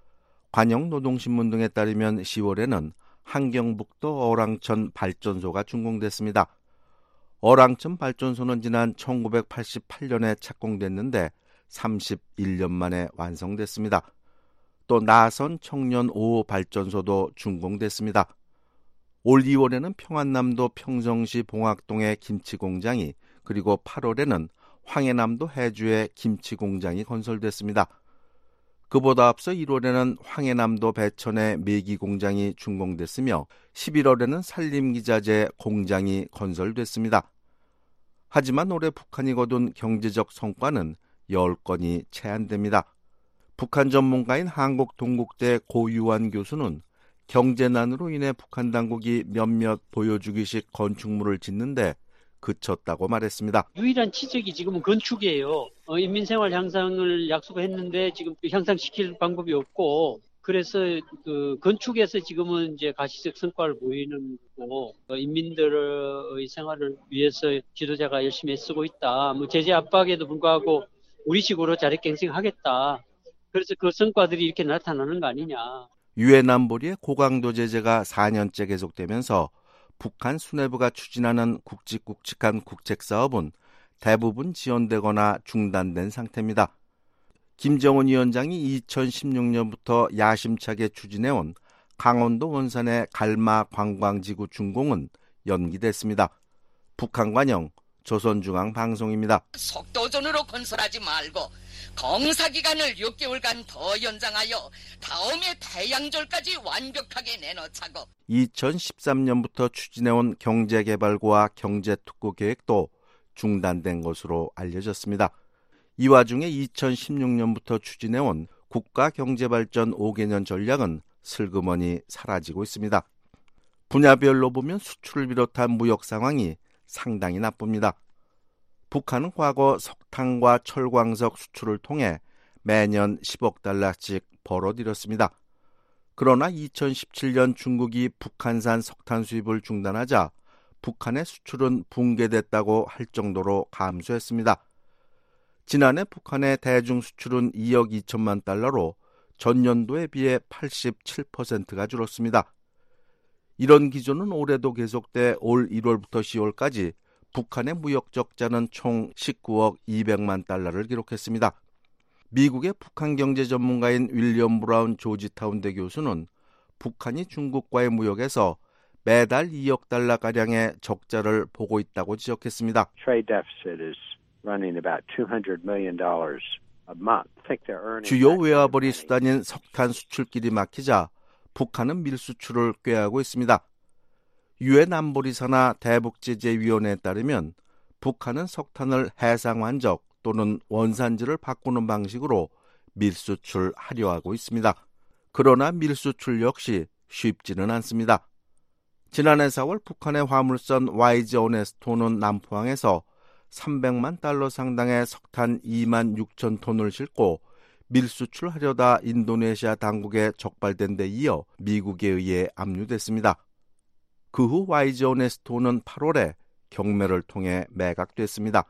T: 관영노동신문 등에 따르면 10월에는 한경북도 어랑천 발전소가 준공됐습니다. 어랑천 발전소는 지난 1988년에 착공됐는데 31년 만에 완성됐습니다. 또 나선 청년 5호 발전소도 준공됐습니다. 올 2월에는 평안남도 평성시 봉학동의 김치공장이, 그리고 8월에는 황해남도 해주의 김치공장이 건설됐습니다. 그보다 앞서 1월에는 황해남도 배천의 메기공장이 준공됐으며 11월에는 산림기자재 공장이 건설됐습니다. 하지만 올해 북한이 거둔 경제적 성과는 10건이 제한됩니다. 북한 전문가인 한국동국대 고유환 교수는 경제난으로 인해 북한 당국이 몇몇 보여주기식 건축물을 짓는데 그쳤다고 말했습니다.
A: 유일한 치적이 지금은 건축이에요. 인민생활 향상을 약속했는데 지금 향상시킬 방법이 없고, 그래서 그 건축에서 지금은 이제 가시적 성과를 보이는 거고, 인민들의 생활을 위해서 지도자가 열심히 애쓰고 있다. 제재 압박에도 불구하고 우리식으로 자력갱생하겠다. 그래서 그 성과들이 이렇게 나타나는 거 아니냐.
T: 유엔 안보리의 고강도 제재가 4년째 계속되면서 북한 수뇌부가 추진하는 굵직굵직한 국책사업은 대부분 지연되거나 중단된 상태입니다. 김정은 위원장이 2016년부터 야심차게 추진해온 강원도 원산의 갈마 관광지구 준공은 연기됐습니다. 북한 관영 조선중앙방송입니다.
U: 속도전으로 건설하지 말고 공사기간을 6개월간 더 연장하여 다음해 태양절까지 완벽하게 내놓자고.
T: 2013년부터 추진해온 경제개발구와 경제특구 계획도 중단된 것으로 알려졌습니다. 이 와중에 2016년부터 추진해온 국가경제발전 5개년 전략은 슬그머니 사라지고 있습니다. 분야별로 보면 수출을 비롯한 무역 상황이 상당히 나쁩니다. 북한은 과거 석탄과 철광석 수출을 통해 매년 10억 달러씩 벌어들였습니다. 그러나 2017년 중국이 북한산 석탄 수입을 중단하자 북한의 수출은 붕괴됐다고 할 정도로 감소했습니다. 지난해 북한의 대중 수출은 2억 2천만 달러로 전년도에 비해 87%가 줄었습니다. 이런 기조는 올해도 계속돼 올 1월부터 10월까지 북한의 무역 적자는 총 19억 200만 달러를 기록했습니다. 미국의 북한 경제 전문가인 윌리엄 브라운 조지타운대 교수는 북한이 중국과의 무역에서 매달 2억 달러가량의 적자를 보고 있다고 지적했습니다. 주요 외화벌이 수단인 석탄 수출길이 막히자 북한은 밀수출을 꾀하고 있습니다. 유엔 안보리사나 대북제재위원회에 따르면 북한은 석탄을 해상환적 또는 원산지를 바꾸는 방식으로 밀수출하려 하고 있습니다. 그러나 밀수출 역시 쉽지는 않습니다. 지난해 4월 북한의 화물선 YG 오네스토는 남포항에서 300만 달러 상당의 석탄 2만 6천 톤을 싣고 밀수출하려다 인도네시아 당국에 적발된 데 이어 미국에 의해 압류됐습니다. 그 후 YG 오네스토는 8월에 경매를 통해 매각됐습니다.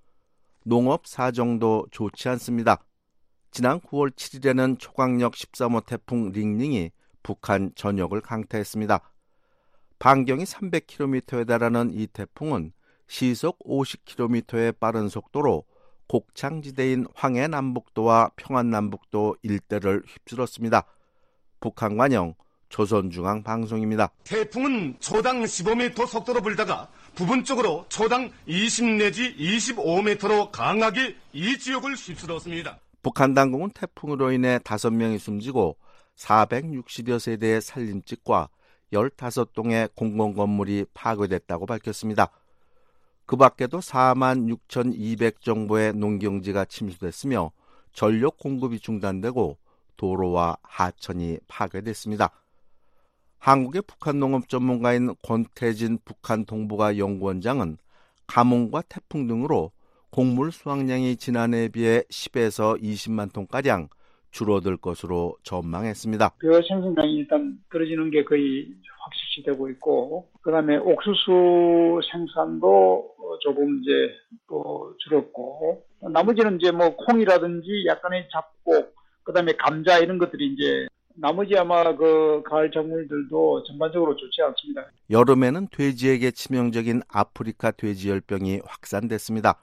T: 농업 사정도 좋지 않습니다. 지난 9월 7일에는 초강력 13호 태풍 링링이 북한 전역을 강타했습니다. 반경이 300km에 달하는 이 태풍은 시속 50km의 빠른 속도로 곡창지대인 황해남북도와 평안남북도 일대를 휩쓸었습니다. 북한 관영 조선중앙방송입니다.
V: 태풍은 초당 15m 속도로 불다가 부분적으로 초당 20 내지 25m로 강하게 이 지역을 휩쓸었습니다.
T: 북한 당국은 태풍으로 인해 5명이 숨지고 460여 세대의 산림집과 15동의 공공건물이 파괴됐다고 밝혔습니다. 그 밖에도 4만 6,200 정도의 농경지가 침수됐으며 전력 공급이 중단되고 도로와 하천이 파괴됐습니다. 한국의 북한 농업 전문가인 권태진 북한 동북아 연구원장은 가뭄과 태풍 등으로 곡물 수확량이 지난해에 비해 10에서 20만 톤가량 줄어들 것으로 전망했습니다.
W: 벼 생산량이 일단 떨어지는 게 거의 확실시되고 있고, 그다음에 옥수수 생산도 조금 이제 또 줄었고, 나머지는 이제 뭐 콩이라든지 약간의 잡곡, 그다음에 감자 이런 것들이 이제 나머지 아마 그 가을 작물들도 전반적으로 좋지 않습니다.
T: 여름에는 돼지에게 치명적인 아프리카 돼지열병이 확산됐습니다.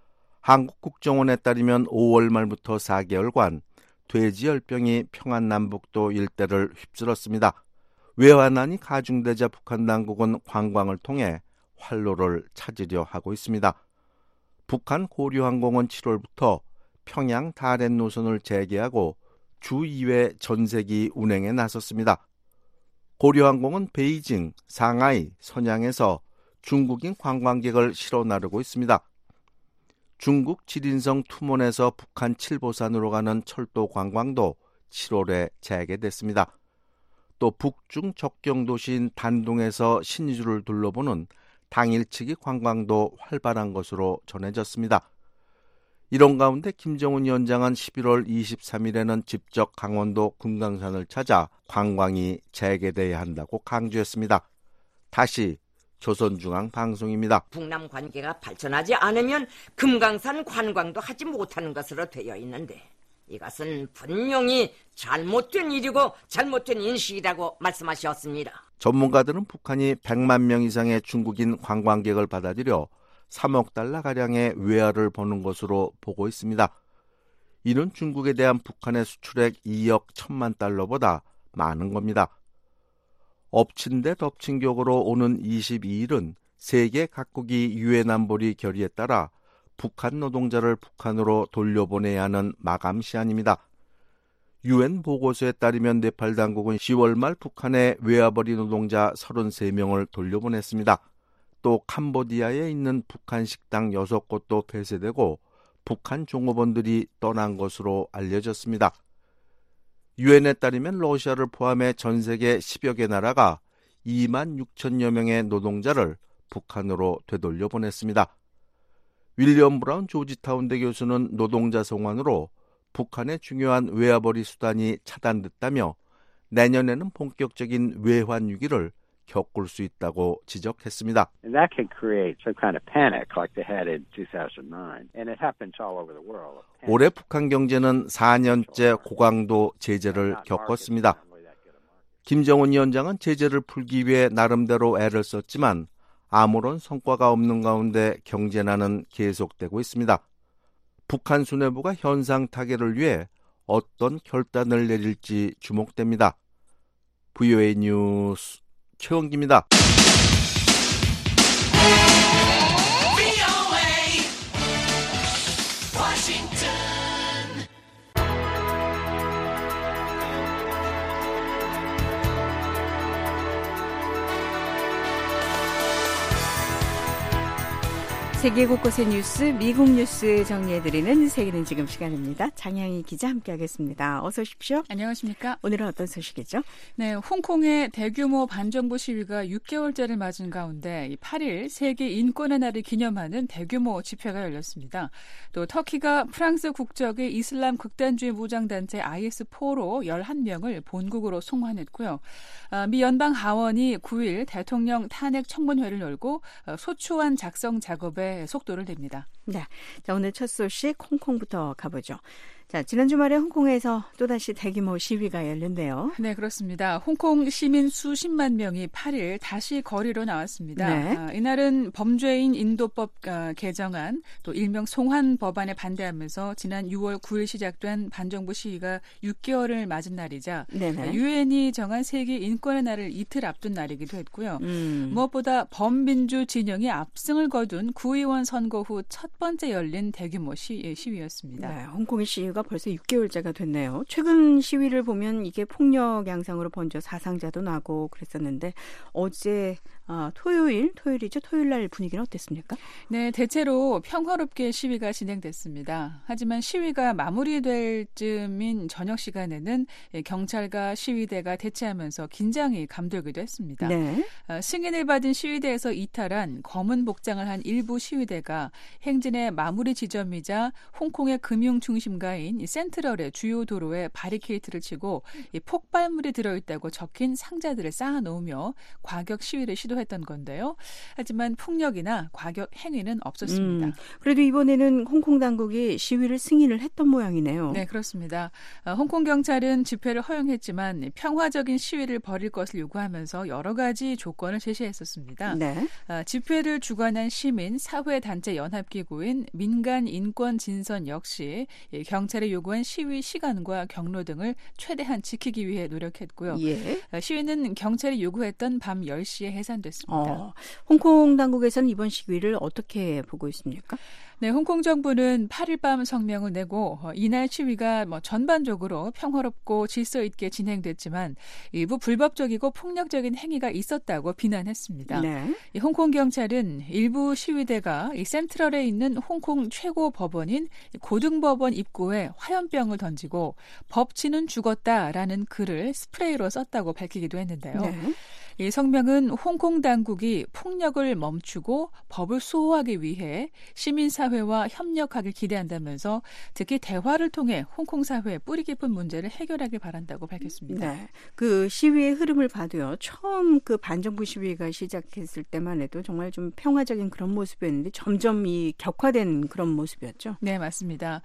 T: 한국국정원에 따르면 5월 말부터 4개월간 돼지열병이 평안남북도 일대를 휩쓸었습니다. 외환난이 가중되자 북한 당국은 관광을 통해 활로를 찾으려 하고 있습니다. 북한 고려항공은 7월부터 평양 다롄 노선을 재개하고 주 2회 전세기 운행에 나섰습니다. 고려항공은 베이징, 상하이, 선양에서 중국인 관광객을 실어 나르고 있습니다. 중국 지린성 투몬에서 북한 칠보산으로 가는 철도 관광도 7월에 재개됐습니다. 또 북중 접경 도시인 단둥에서 신의주를 둘러보는 당일치기 관광도 활발한 것으로 전해졌습니다. 이런 가운데 김정은 위원장은 11월 23일에는 직접 강원도 금강산을 찾아 관광이 재개돼야 한다고 강조했습니다. 다시 조선중앙방송입니다.
B: 북남 관계가 발전하지 않으면 금강산 관광도 하지 못하는 것으로 되어 있는데 이것은 분명히 잘못된 일이고 잘못된 인식이라고 말씀하셨습니다.
T: 전문가들은 북한이 100만 명 이상의 중국인 관광객을 받아들여 3억 달러가량의 외화를 버는 것으로 보고 있습니다. 이는 중국에 대한 북한의 수출액 2억 1천만 달러보다 많은 겁니다. 엎친 데 덮친 격으로 오는 22일은 세계 각국이 유엔 안보리 결의에 따라 북한 노동자를 북한으로 돌려보내야 하는 마감 시한입니다. 유엔 보고서에 따르면 네팔 당국은 10월 말 북한의 외화벌이 노동자 33명을 돌려보냈습니다. 또 캄보디아에 있는 북한 식당 6곳도 폐쇄되고 북한 종업원들이 떠난 것으로 알려졌습니다. 유엔에 따르면 러시아를 포함해 전 세계 10여 개 나라가 2만 6천여 명의 노동자를 북한으로 되돌려 보냈습니다. 윌리엄 브라운 조지타운대 교수는 노동자 송환으로 북한의 중요한 외화벌이 수단이 차단됐다며 내년에는 본격적인 외환 위기를 겪을 수 있다고 지적했습니다.
M: And that can create some kind of panic like they had in 2009. And it happens all over the world.
T: 올해 북한 경제는 4년째 고강도 제재를 겪었습니다. 김정은 위원장은 제재를 풀기 위해 나름대로 애를 썼지만 아무런 성과가 없는 가운데 경제난은 계속되고 있습니다. 북한 수뇌부가 현상 타개를 위해 어떤 결단을 내릴지 주목됩니다. VOA 뉴스 최원기입니다.
C: 세계 곳곳의 뉴스, 미국 뉴스 정리해드리는 세계는 지금 시간입니다. 장향희 기자 함께하겠습니다. 어서 오십시오.
E: 안녕하십니까.
C: 오늘은 어떤 소식이죠?
E: 네, 홍콩의 대규모 반정부 시위가 6개월째를 맞은 가운데 8일 세계 인권의 날을 기념하는 대규모 집회가 열렸습니다. 또 터키가 프랑스 국적의 이슬람 극단주의 무장단체 IS-4로 11명을 본국으로 송환했고요. 미 연방 하원이 9일 대통령 탄핵 청문회를 열고 소추안 작성 작업에 속도를 냅니다.
C: 네, 자 오늘 첫 소식 홍콩부터 가보죠. 자, 지난 주말에 홍콩에서 또다시 대규모 시위가 열린대요.
E: 네, 그렇습니다. 홍콩 시민 수십만 명이 8일 다시 거리로 나왔습니다.
C: 네.
E: 이날은 범죄인 인도법 개정안, 또 일명 송환 법안에 반대하면서 지난 6월 9일 시작된 반정부 시위가 6개월을 맞은 날이자 유엔이 정한 세계 인권의 날을 이틀 앞둔 날이기도 했고요. 무엇보다 범민주 진영이 압승을 거둔 구의원 선거 후 첫 번째 열린 대규모 시위였습니다.
C: 네, 홍콩의 시위가 벌써 6개월째가 됐네요. 최근 시위를 보면 이게 폭력 양상으로 번져 사상자도 나고 그랬었는데 어제 토요일이죠. 토요일 날 분위기는 어땠습니까?
E: 네, 대체로 평화롭게 시위가 진행됐습니다. 하지만 시위가 마무리될 즈음인 저녁 시간에는 경찰과 시위대가 대치하면서 긴장이 감돌기도 했습니다.
C: 네.
E: 승인을 받은 시위대에서 이탈한 검은 복장을 한 일부 시위대가 행진의 마무리 지점이자 홍콩의 금융 중심가인 센트럴의 주요 도로에 바리케이트를 치고 폭발물이 들어있다고 적힌 상자들을 쌓아놓으며 과격 시위를 시도했던 건데요. 하지만 폭력이나 과격 행위는 없었습니다.
C: 그래도 이번에는 홍콩 당국이 시위를 승인을 했던 모양이네요.
E: 네, 그렇습니다. 홍콩 경찰은 집회를 허용했지만 평화적인 시위를 벌일 것을 요구하면서 여러 가지 조건을 제시했었습니다.
C: 네.
E: 집회를 주관한 시민 사회단체 연합기구인 민간인권진선 역시 경찰이 요구한 시위 시간과 경로 등을 최대한 지키기 위해 노력했고요.
C: 예.
E: 시위는 경찰이 요구했던 밤 10시에 해산됐습니다.
C: 홍콩 당국에서는 이번 시위를 어떻게 보고 있습니까?
E: 네, 홍콩 정부는 8일 밤 성명을 내고 이날 시위가 전반적으로 평화롭고 질서 있게 진행됐지만 일부 불법적이고 폭력적인 행위가 있었다고 비난했습니다.
C: 네.
E: 이 홍콩 경찰은 일부 시위대가 이 센트럴에 있는 홍콩 최고 법원인 고등법원 입구에 화염병을 던지고 법치는 죽었다라는 글을 스프레이로 썼다고 밝히기도 했는데요.
C: 네.
E: 이 성명은 홍콩 당국이 폭력을 멈추고 법을 수호하기 위해 시민사회와 협력하길 기대한다면서 특히 대화를 통해 홍콩 사회의 뿌리 깊은 문제를 해결하길 바란다고 밝혔습니다.
C: 네. 그 시위의 흐름을 봐도요. 처음 그 반정부 시위가 시작했을 때만 해도 정말 좀 평화적인 그런 모습이었는데 점점 이 격화된 그런 모습이었죠.
E: 네, 맞습니다.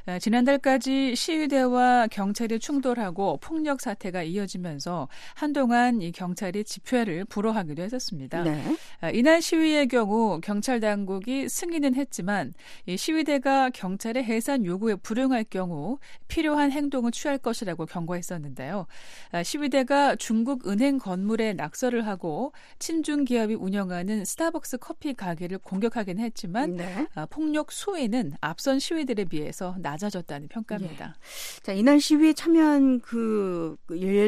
E: 지난달까지 시위대와 경찰이 충돌하고 폭력 사태가 이어지면서 한동안 이 경찰이 집회를 불허하기도 했었습니다.
C: 네.
E: 이날 시위의 경우 경찰 당국이 승인은 했지만 이 시위대가 경찰의 해산 요구에 불응할 경우 필요한 행동을 취할 것이라고 경고했었는데요. 시위대가 중국 은행 건물에 낙서를 하고 친중 기업이 운영하는 스타벅스 커피 가게를 공격하긴 했지만
C: 네.
E: 폭력 수위는 앞선 시위들에 비해서 낮아졌다는 평가입니다.
C: 예. 자, 이날 시위에 참여한 그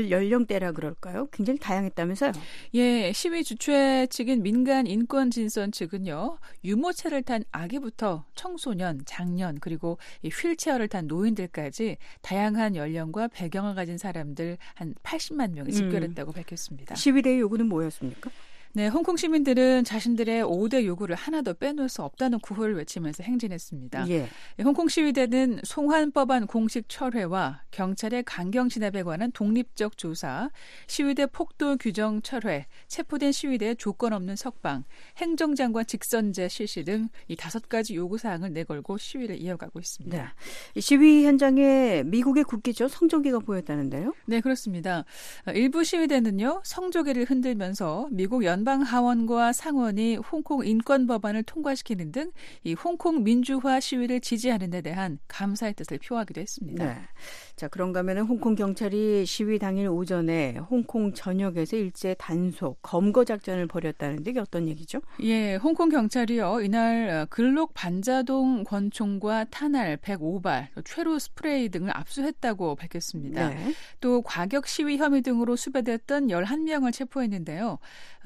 C: 연령대라 그럴까요? 굉장히 다양했다면서요?
E: 예, 시위 주최 측인 민간 인권 진선 측은요. 유모차를 탄 아기부터 청소년, 장년 그리고 이 휠체어를 탄 노인들까지 다양한 연령과 배경을 가진 사람들 한 80만 명이 집결했다고 밝혔습니다.
C: 시위대의 요구는 뭐였습니까?
E: 네, 홍콩 시민들은 자신들의 5대 요구를 하나도 빼놓을 수 없다는 구호를 외치면서 행진했습니다.
C: 예.
E: 홍콩 시위대는 송환법안 공식 철회와 경찰의 강경 진압에 관한 독립적 조사, 시위대 폭도 규정 철회, 체포된 시위대의 조건 없는 석방, 행정장관 직선제 실시 등 이 5가지 요구사항을 내걸고 시위를 이어가고 있습니다.
C: 네. 이 시위 현장에 미국의 국기죠. 성조기가 보였다는데요?
E: 네, 그렇습니다. 일부 시위대는요. 성조기를 흔들면서 미국 연방 하원과 상원이 홍콩 인권 법안을 통과시키는 등 이 홍콩 민주화 시위를 지지하는 데 대한 감사의 뜻을 표하기도 했습니다.
C: 네. 자, 그런가 하면 홍콩 경찰이 시위 당일 오전에 홍콩 전역에서 일제 단속, 검거 작전을 벌였다는데 이게 어떤 얘기죠?
E: 예, 홍콩 경찰이요. 이날 글록 반자동 권총과 탄알 105발, 최루 스프레이 등을 압수했다고 밝혔습니다.
C: 네.
E: 또 과격 시위 혐의 등으로 수배됐던 11명을 체포했는데요.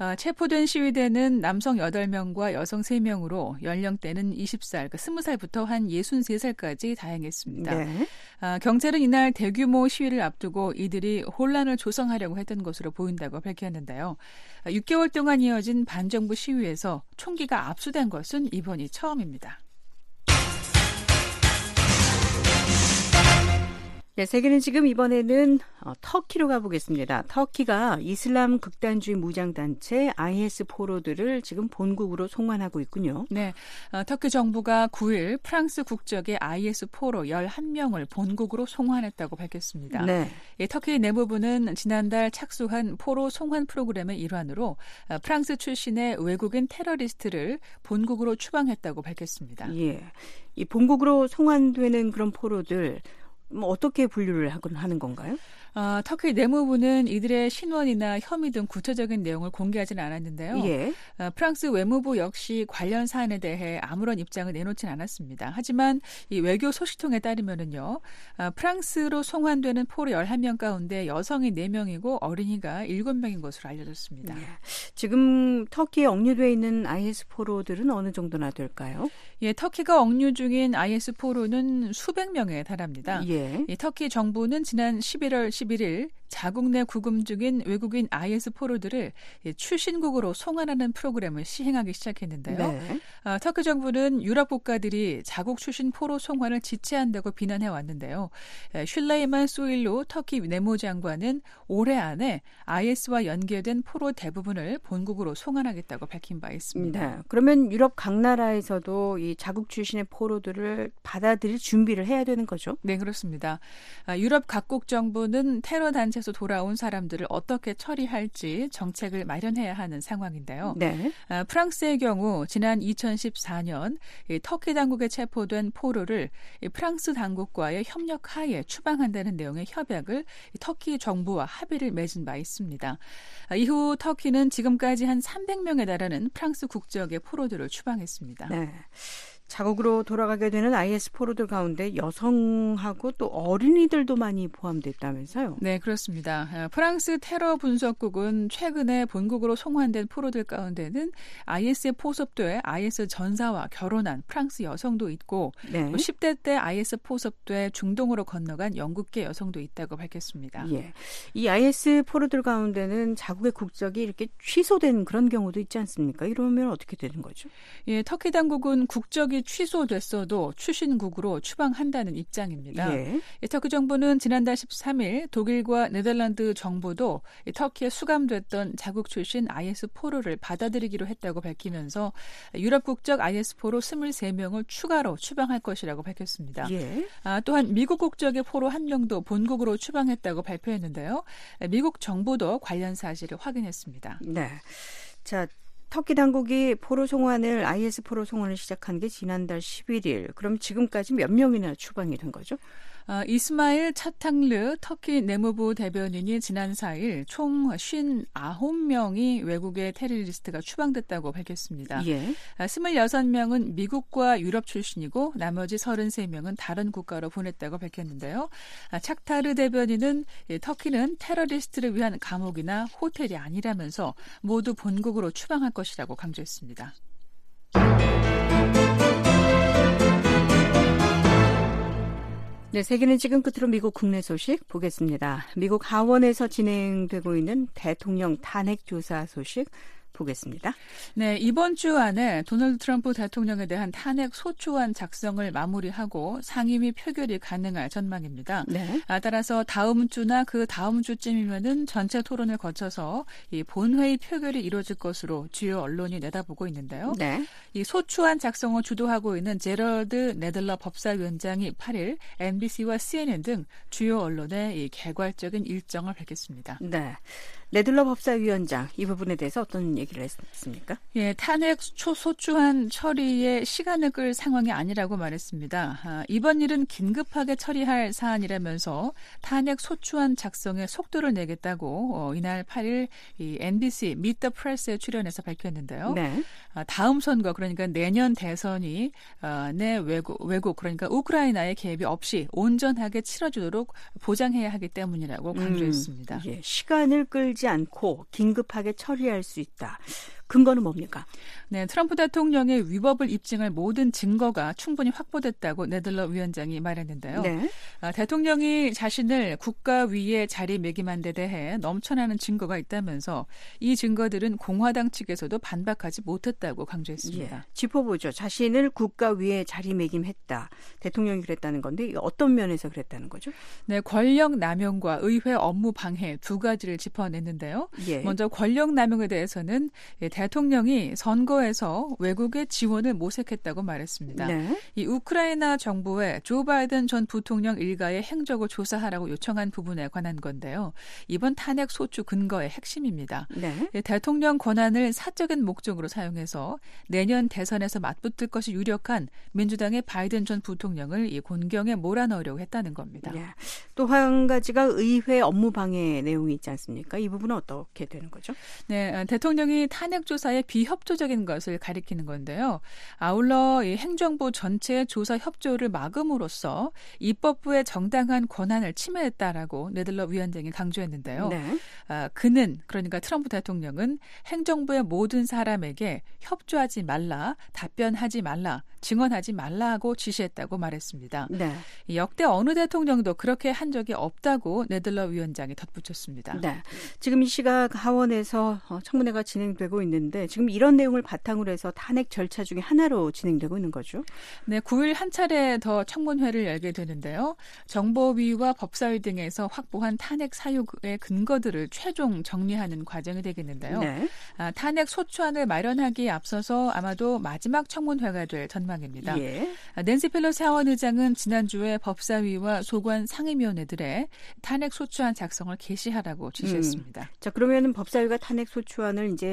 E: 체포된 시위대는 남성 8명과 여성 3명으로 연령대는 20살, 20살부터 한 63살까지 다양했습니다.
C: 네.
E: 경찰은 이날 대규모 시위를 앞두고 이들이 혼란을 조성하려고 했던 것으로 보인다고 밝혔는데요. 6개월 동안 이어진 반정부 시위에서 총기가 압수된 것은 이번이 처음입니다.
C: 네, 세계는 지금 이번에는 터키로 가보겠습니다. 터키가 이슬람 극단주의 무장단체 IS 포로들을 지금 본국으로 송환하고 있군요.
E: 네, 터키 정부가 9일 프랑스 국적의 IS 포로 11명을 본국으로 송환했다고 밝혔습니다.
C: 네.
E: 터키 내무부는 지난달 착수한 포로 송환 프로그램의 일환으로 프랑스 출신의 외국인 테러리스트를 본국으로 추방했다고 밝혔습니다.
C: 예, 이 본국으로 송환되는 그런 포로들 어떻게 분류를 하는 건가요?
E: 터키 내무부는 이들의 신원이나 혐의 등 구체적인 내용을 공개하지는 않았는데요.
C: 예.
E: 프랑스 외무부 역시 관련 사안에 대해 아무런 입장을 내놓지는 않았습니다. 하지만 이 외교 소식통에 따르면은요, 프랑스로 송환되는 포로 11명 가운데 여성이 4명이고 어린이가 7명인 것으로 알려졌습니다.
C: 예. 지금 터키에 억류되어 있는 IS 포로들은 어느 정도나 될까요?
E: 예, 터키가 억류 중인 IS 포로는 수백 명에 달합니다.
C: 예.
E: 이 터키 정부는 지난 11월 11일 자국 내 구금 중인 외국인 IS 포로들을 출신국으로 송환하는 프로그램을 시행하기 시작했는데요.
C: 네.
E: 터키 정부는 유럽 국가들이 자국 출신 포로 송환을 지체한다고 비난해 왔는데요. 슐레이만 소일로 터키 내무장관은 올해 안에 IS와 연계된 포로 대부분을 본국으로 송환하겠다고 밝힌 바 있습니다.
C: 네. 그러면 유럽 각 나라에서도 이 자국 출신의 포로들을 받아들일 준비를 해야 되는 거죠?
E: 네, 그렇습니다. 유럽 각국 정부는 테러 단체에서 돌아온 사람들을 어떻게 처리할지 정책을 마련해야 하는 상황인데요.
C: 네.
E: 프랑스의 경우 지난 2014년 터키 당국에 체포된 포로를 프랑스 당국과의 협력 하에 추방한다는 내용의 협약을 터키 정부와 합의를 맺은 바 있습니다. 이후 터키는 지금까지 한 300명에 달하는 프랑스 국적의 포로들을 추방했습니다.
C: 네. 자국으로 돌아가게 되는 IS 포로들 가운데 여성하고 또 어린이들도 많이 포함됐다면서요?
E: 네, 그렇습니다. 프랑스 테러 분석국은 최근에 본국으로 송환된 포로들 가운데는 IS에 포섭돼 IS 전사와 결혼한 프랑스 여성도 있고
C: 네.
E: 10대 때 IS 포섭돼 중동으로 건너간 영국계 여성도 있다고 밝혔습니다.
C: 예, 이 IS 포로들 가운데는 자국의 국적이 이렇게 취소된 그런 경우도 있지 않습니까? 이러면 어떻게 되는 거죠?
E: 예, 터키 당국은 국적이 취소됐어도 출신국으로 추방한다는 입장입니다.
C: 예.
E: 터키 정부는 지난달 13일 독일과 네덜란드 정부도 터키에 수감됐던 자국 출신 IS 포로를 받아들이기로 했다고 밝히면서 유럽 국적 IS 포로 23명을 추가로 추방할 것이라고 밝혔습니다.
C: 예.
E: 또한 미국 국적의 포로 1명도 본국으로 추방했다고 발표했는데요. 미국 정부도 관련 사실을 확인했습니다.
C: 네. 자, 터키 당국이 포로 송환을 IS 포로 송환을 시작한 게 지난달 11일. 그럼 지금까지 몇 명이나 추방이 된 거죠?
E: 이스마일 차탕르 터키 내무부 대변인이 지난 4일 총 59명이 외국의 테러리스트가 추방됐다고 밝혔습니다.
C: 예.
E: 26명은 미국과 유럽 출신이고 나머지 33명은 다른 국가로 보냈다고 밝혔는데요. 차타르 대변인은 터키는 테러리스트를 위한 감옥이나 호텔이 아니라면서 모두 본국으로 추방할 것이라고 강조했습니다.
C: 네, 세계는 지금 끝으로 미국 국내 소식 보겠습니다. 미국 하원에서 진행되고 있는 대통령 탄핵 조사 소식 보겠습니다.
E: 네, 이번 주 안에 도널드 트럼프 대통령에 대한 탄핵 소추안 작성을 마무리하고 상임위 표결이 가능할 전망입니다.
C: 네.
E: 따라서 다음 주나 그 다음 주쯤이면은 전체 토론을 거쳐서 이 본회의 표결이 이루어질 것으로 주요 언론이 내다보고 있는데요.
C: 네.
E: 이 소추안 작성을 주도하고 있는 제럴드 네들러 법사위원장이 8일 MBC와 CNN 등 주요 언론에 이 개괄적인 일정을 밝혔습니다.
C: 네. 네들러 법사위원장 이 부분에 대해서 어떤 얘기를 했습니까?
E: 예, 탄핵 소추안 처리에 시간을 끌 상황이 아니라고 말했습니다. 이번 일은 긴급하게 처리할 사안이라면서 탄핵 소추안 작성에 속도를 내겠다고 이날 8일 이 NBC Meet the Press에 출연해서 밝혔는데요.
C: 네.
E: 다음 선거 그러니까 내년 대선이 내 왜곡 그러니까 우크라이나의 개입이 없이 온전하게 치러지도록 보장해야 하기 때문이라고 강조했습니다.
C: 예, 시간을 끌지 않고 긴급하게 처리할 수 있다. 근거는 뭡니까?
E: 네, 트럼프 대통령의 위법을 입증할 모든 증거가 충분히 확보됐다고 네들러 위원장이 말했는데요.
C: 네.
E: 대통령이 자신을 국가위에 자리매김한 데 대해 넘쳐나는 증거가 있다면서 이 증거들은 공화당 측에서도 반박하지 못했다고 강조했습니다.
C: 예, 짚어보죠. 자신을 국가위에 자리매김했다. 대통령이 그랬다는 건데 어떤 면에서 그랬다는 거죠?
E: 네, 권력 남용과 의회 업무 방해 두 가지를 짚어냈는데요.
C: 예.
E: 먼저 권력 남용에 대해서는 대통령이 선거에서 외국의 지원을 모색했다고 말했습니다.
C: 네.
E: 이 우크라이나 정부에 조 바이든 전 부통령 일가의 행적을 조사하라고 요청한 부분에 관한 건데요. 이번 탄핵 소추 근거의 핵심입니다.
C: 네.
E: 대통령 권한을 사적인 목적으로 사용해서 내년 대선에서 맞붙을 것이 유력한 민주당의 바이든 전 부통령을 이 곤경에 몰아넣으려고 했다는 겁니다.
C: 네. 또 한 가지가 의회 업무 방해 내용이 있지 않습니까? 이 부분은 어떻게 되는 거죠?
E: 네, 대통령이 탄핵 조사에 비협조적인 것을 가리키는 건데요. 아울러 이 행정부 전체의 조사 협조를 막음으로써 입법부의 정당한 권한을 침해했다라고 네들러 위원장이 강조했는데요.
C: 네.
E: 그는 그러니까 트럼프 대통령은 행정부의 모든 사람에게 협조하지 말라, 답변하지 말라, 증언하지 말라고 지시했다고 말했습니다.
C: 네.
E: 역대 어느 대통령도 그렇게 한 적이 없다고 네들러 위원장이 덧붙였습니다.
C: 네. 지금 이 시각 하원에서 청문회가 진행되고 있는데 지금 이런 내용을 바탕으로 해서 탄핵 절차 중에 하나로 진행되고 있는 거죠?
E: 네, 9일 한 차례 더 청문회를 열게 되는데요. 정보위와 법사위 등에서 확보한 탄핵 사유의 근거들을 최종 정리하는 과정이 되겠는데요.
C: 네.
E: 탄핵 소추안을 마련하기에 앞서서 아마도 마지막 청문회가 될 전망입니다.
C: 예.
E: 낸시 펠로시 하원 의장은 지난주에 법사위와 소관 상임위원회들의 탄핵 소추안 작성을 개시하라고 지시했습니다.
C: 자, 그러면은 법사위가 탄핵 소추안을 이제 만들어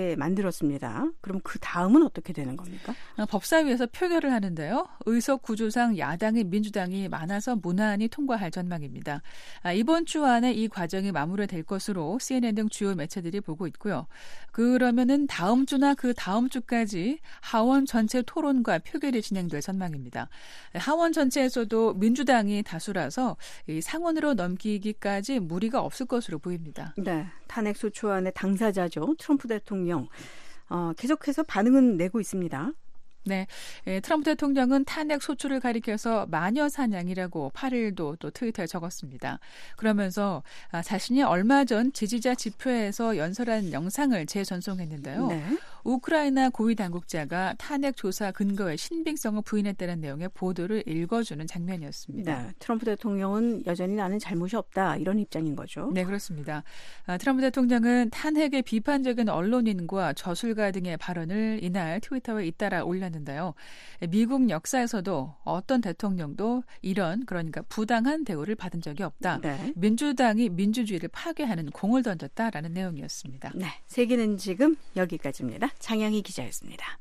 C: 그렇습니다. 그럼 그 다음은 어떻게 되는 겁니까?
E: 법사위에서 표결을 하는데요. 의석 구조상 야당의 민주당이 많아서 무난히 통과할 전망입니다. 이번 주 안에 이 과정이 마무리될 것으로 CNN 등 주요 매체들이 보고 있고요. 그러면은 다음 주나 그 다음 주까지 하원 전체 토론과 표결이 진행될 전망입니다. 하원 전체에서도 민주당이 다수라서 이 상원으로 넘기기까지 무리가 없을 것으로 보입니다.
C: 네, 탄핵소추안의 당사자죠. 트럼프 대통령 계속해서 반응은 내고 있습니다.
E: 네, 트럼프 대통령은 탄핵 소추를 가리켜서 마녀 사냥이라고 8일도 또 트위터에 적었습니다. 그러면서 자신이 얼마 전 지지자 집회에서 연설한 영상을 재전송했는데요. 네. 우크라이나 고위 당국자가 탄핵 조사 근거의 신빙성을 부인했다는 내용의 보도를 읽어주는 장면이었습니다.
C: 네, 트럼프 대통령은 여전히 나는 잘못이 없다 이런 입장인 거죠.
E: 네, 그렇습니다. 트럼프 대통령은 탄핵에 비판적인 언론인과 저술가 등의 발언을 이날 트위터에 잇따라 올렸는데요. 미국 역사에서도 어떤 대통령도 이런 그러니까 부당한 대우를 받은 적이 없다. 네. 민주당이 민주주의를 파괴하는 공을 던졌다라는 내용이었습니다.
C: 네, 세계는 지금 여기까지입니다. 장영희 기자였습니다.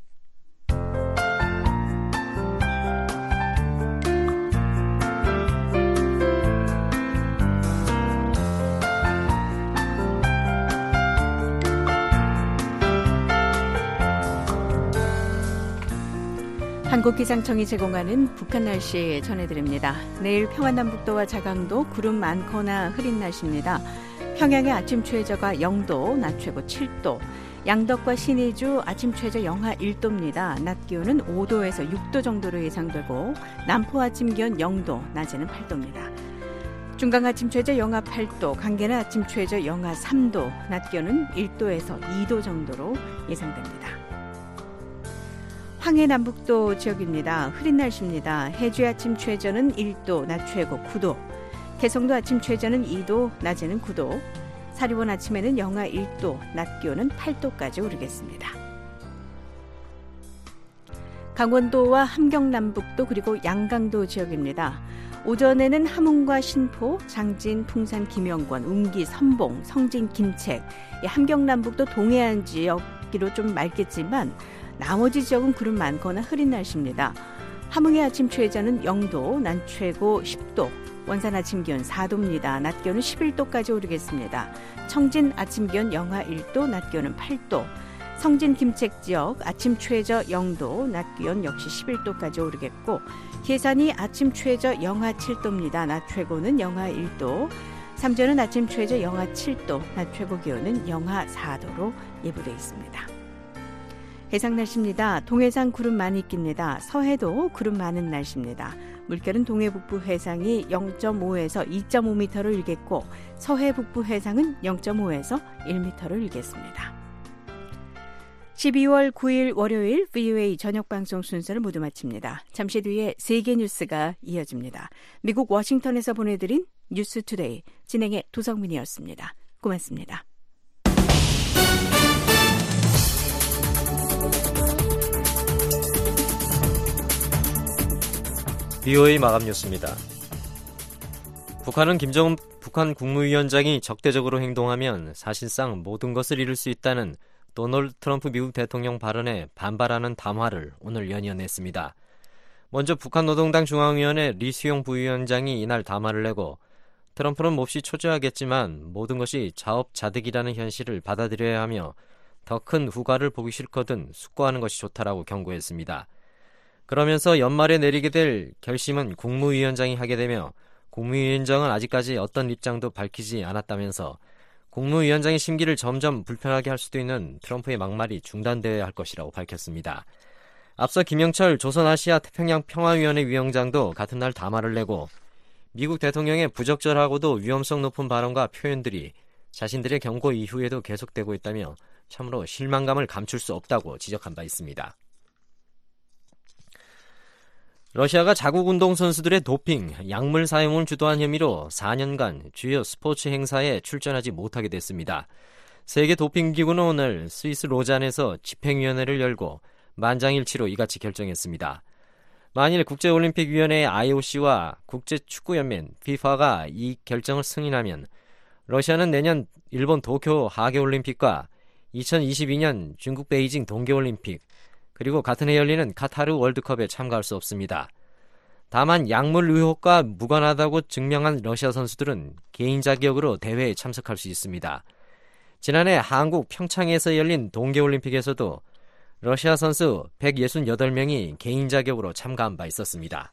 C: 한국기상청이 제공하는 북한 날씨 전해드립니다. 내일 평안남북도와 자강도 구름 많거나 흐린 날씨입니다. 평양의 아침 최저가 0도, 낮 최고 7도. 양덕과 신의주 아침 최저 영하 1도입니다. 낮 기온은 5도에서 6도 정도로 예상되고 남포 아침 기온 0도, 낮에는 8도입니다. 중강 아침 최저 영하 8도, 강계는 아침 최저 영하 3도, 낮 기온은 1도에서 2도 정도로 예상됩니다. 황해 남북도 지역입니다. 흐린 날씨입니다. 해주의 아침 최저는 1도, 낮 최고 9도. 개성도 아침 최저는 2도, 낮에는 9도. 사리원 아침에는 영하 1도, 낮 기온은 8도까지 오르겠습니다. 강원도와 함경남북도 그리고 양강도 지역입니다. 오전에는 함흥과 신포, 장진, 풍산, 김영권, 운기, 선봉, 성진, 김책, 함경남북도 동해안 지역기로 좀 맑겠지만 나머지 지역은 구름 많거나 흐린 날씨입니다. 함흥의 아침 최저는 0도, 낮 최고 10도. 원산 아침 기온 4도입니다. 낮 기온은 11도까지 오르겠습니다. 청진 아침 기온 영하 1도, 낮 기온은 8도. 성진 김책 지역 아침 최저 0도, 낮 기온 역시 11도까지 오르겠고 계산이 아침 최저 영하 7도입니다. 낮 최고는 영하 1도. 삼전은 아침 최저 영하 7도, 낮 최고 기온은 영하 4도로 예보되어 있습니다. 해상 날씨입니다. 동해상 구름 많이 낍니다. 서해도 구름 많은 날씨입니다. 물결은 동해 북부 해상이 0.5에서 2.5m를 일겠고 서해 북부 해상은 0.5에서 1m를 일겠습니다. 12월 9일 월요일 VOA 저녁 방송 순서를 모두 마칩니다. 잠시 뒤에 세계 뉴스가 이어집니다. 미국 워싱턴에서 보내드린 뉴스 투데이 진행의 도성민이었습니다. 고맙습니다.
D: VOA 마감 뉴스입니다. 북한은 김정은 북한 국무위원장이 적대적으로 행동하면 사실상 모든 것을 잃을 수 있다는 도널드 트럼프 미국 대통령 발언에 반발하는 담화를 오늘 연이어냈습니다. 먼저 북한 노동당 중앙위원회 리수용 부위원장이 이날 담화를 내고 트럼프는 몹시 초조하겠지만 모든 것이 자업자득이라는 현실을 받아들여야 하며 더 큰 후과를 보기 싫거든 숙고하는 것이 좋다라고 경고했습니다. 그러면서 연말에 내리게 될 결심은 국무위원장이 하게 되며 국무위원장은 아직까지 어떤 입장도 밝히지 않았다면서 국무위원장의 심기를 점점 불편하게 할 수도 있는 트럼프의 막말이 중단되어야 할 것이라고 밝혔습니다. 앞서 김영철 조선아시아 태평양 평화위원회 위원장도 같은 날 담화를 내고 미국 대통령의 부적절하고도 위험성 높은 발언과 표현들이 자신들의 경고 이후에도 계속되고 있다며 참으로 실망감을 감출 수 없다고 지적한 바 있습니다. 러시아가 자국 운동선수들의 도핑, 약물 사용을 주도한 혐의로 4년간 주요 스포츠 행사에 출전하지 못하게 됐습니다. 세계 도핑기구는 오늘 스위스 로잔에서 집행위원회를 열고 만장일치로 이같이 결정했습니다. 만일 국제올림픽위원회 IOC와 국제축구연맹 FIFA가 이 결정을 승인하면 러시아는 내년 일본 도쿄 하계올림픽과 2022년 중국 베이징 동계올림픽, 그리고 같은 해 열리는 카타르 월드컵에 참가할 수 없습니다. 다만 약물 의혹과 무관하다고 증명한 러시아 선수들은 개인 자격으로 대회에 참석할 수 있습니다. 지난해 한국 평창에서 열린 동계올림픽에서도 러시아 선수 168명이 개인 자격으로 참가한 바 있었습니다.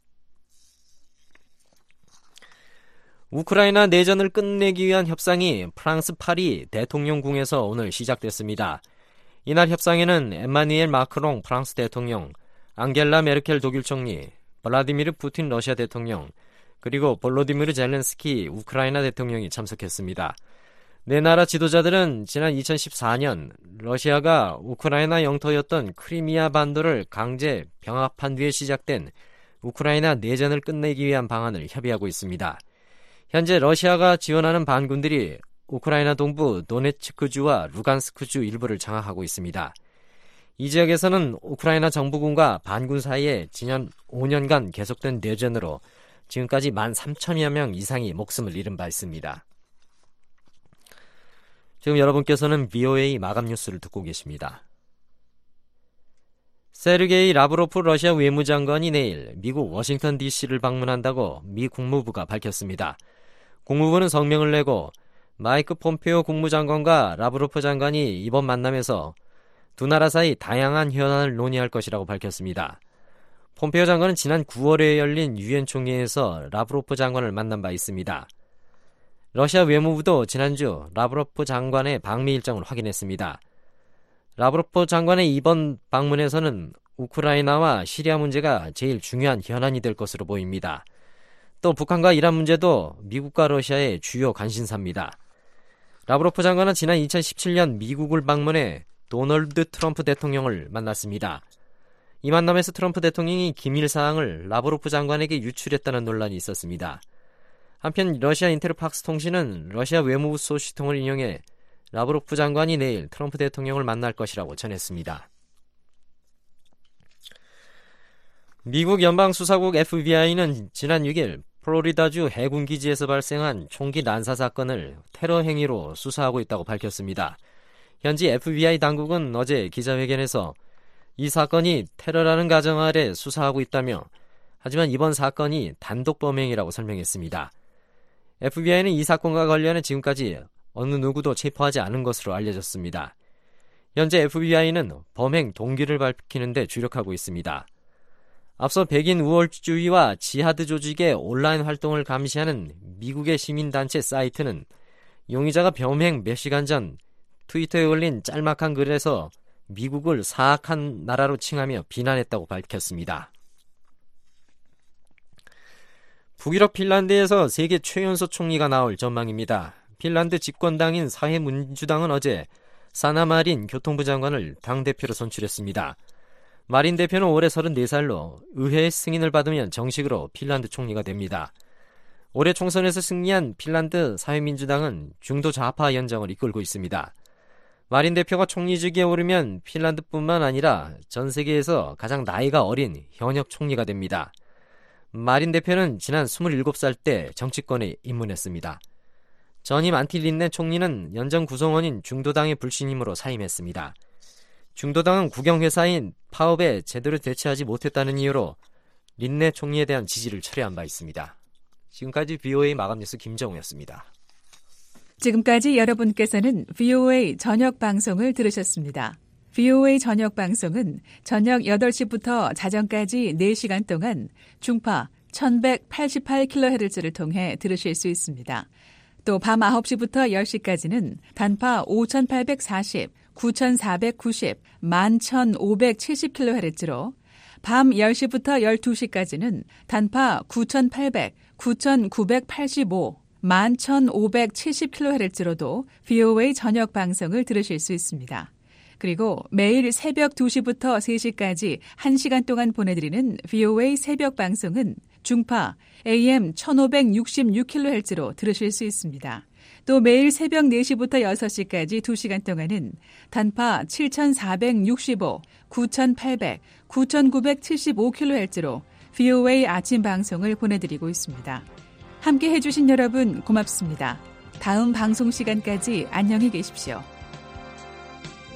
D: 우크라이나 내전을 끝내기 위한 협상이 프랑스 파리 대통령궁에서 오늘 시작됐습니다. 이날 협상에는 에마누엘 마크롱 프랑스 대통령, 앙겔라 메르켈 독일 총리, 블라디미르 푸틴 러시아 대통령, 그리고 볼로디미르 젤렌스키 우크라이나 대통령이 참석했습니다. 네 나라 지도자들은 지난 2014년 러시아가 우크라이나 영토였던 크리미아 반도를 강제 병합한 뒤에 시작된 우크라이나 내전을 끝내기 위한 방안을 협의하고 있습니다. 현재 러시아가 지원하는 반군들이 우크라이나 동부 도네츠크주와 루간스크주 일부를 장악하고 있습니다. 이 지역에서는 우크라이나 정부군과 반군 사이에 지난 5년간 계속된 내전으로 지금까지 13,000여 명 이상이 목숨을 잃은 바 있습니다. 지금 여러분께서는 VOA 마감 뉴스를 듣고 계십니다. 세르게이 라브로프 러시아 외무장관이 내일 미국 워싱턴 DC를 방문한다고 미 국무부가 밝혔습니다. 국무부는 성명을 내고 마이크 폼페오 국무장관과 라브로프 장관이 이번 만남에서 두 나라 사이 다양한 현안을 논의할 것이라고 밝혔습니다. 폼페오 장관은 지난 9월에 열린 유엔 총회에서 라브로프 장관을 만난 바 있습니다. 러시아 외무부도 지난주 라브로프 장관의 방미 일정을 확인했습니다. 라브로프 장관의 이번 방문에서는 우크라이나와 시리아 문제가 제일 중요한 현안이 될 것으로 보입니다. 또 북한과 이란 문제도 미국과 러시아의 주요 관심사입니다. 라브로프 장관은 지난 2017년 미국을 방문해 도널드 트럼프 대통령을 만났습니다. 이 만남에서 트럼프 대통령이 기밀 사항을 라브로프 장관에게 유출했다는 논란이 있었습니다. 한편 러시아 인테르팍스 통신은 러시아 외무부 소식통을 인용해 라브로프 장관이 내일 트럼프 대통령을 만날 것이라고 전했습니다. 미국 연방수사국 FBI는 지난 6일 플로리다주 해군기지에서 발생한 총기 난사 사건을 테러 행위로 수사하고 있다고 밝혔습니다. 현지 FBI 당국은 어제 기자회견에서 이 사건이 테러라는 가정 아래 수사하고 있다며, 하지만 이번 사건이 단독 범행이라고 설명했습니다. FBI는 이 사건과 관련해 지금까지 어느 누구도 체포하지 않은 것으로 알려졌습니다. 현재 FBI는 범행 동기를 밝히는 데 주력하고 있습니다. 앞서 백인 우월주의와 지하드 조직의 온라인 활동을 감시하는 미국의 시민단체 사이트는 용의자가 범행 몇 시간 전 트위터에 올린 짤막한 글에서 미국을 사악한 나라로 칭하며 비난했다고 밝혔습니다. 북유럽 핀란드에서 세계 최연소 총리가 나올 전망입니다. 핀란드 집권당인 사회민주당은 어제 사나 마린 교통부 장관을 당대표로 선출했습니다. 마린 대표는 올해 34살로 의회의 승인을 받으면 정식으로 핀란드 총리가 됩니다. 올해 총선에서 승리한 핀란드 사회민주당은 중도 좌파 연정을 이끌고 있습니다. 마린 대표가 총리직에 오르면 핀란드뿐만 아니라 전 세계에서 가장 나이가 어린 현역 총리가 됩니다. 마린 대표는 지난 27살 때 정치권에 입문했습니다. 전임 안티 린네 총리는 연정 구성원인 중도당의 불신임으로 사임했습니다. 중도당은 국영회사인 파업에 제대로 대처하지 못했다는 이유로 린네 총리에 대한 지지를 철회한 바 있습니다. 지금까지 VOA 마감뉴스 김정우였습니다.
E: 지금까지 여러분께서는 VOA 저녁 방송을 들으셨습니다. VOA 저녁 방송은 저녁 8시부터 자정까지 4시간 동안 중파 1188kHz를 통해 들으실 수 있습니다. 또 밤 9시부터 10시까지는 단파 5840, 9490, 11570kHz로 밤 10시부터 12시까지는 단파 9800, 9985, 11570kHz로도 VOA 저녁 방송을 들으실 수 있습니다. 그리고 매일 새벽 2시부터 3시까지 1시간 동안 보내드리는 VOA 새벽 방송은 중파 AM 1566kHz로 들으실 수 있습니다. 또 매일 새벽 4시부터 6시까지 2시간 동안은 단파 7465, 9800, 9975kHz로 VOA 아침 방송을 보내드리고 있습니다. 함께 해주신 여러분 고맙습니다. 다음 방송 시간까지 안녕히 계십시오.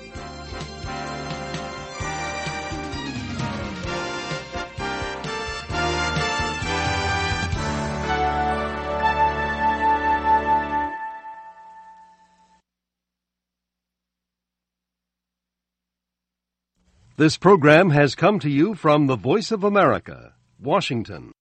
F: This program has come to you from the Voice of America, Washington.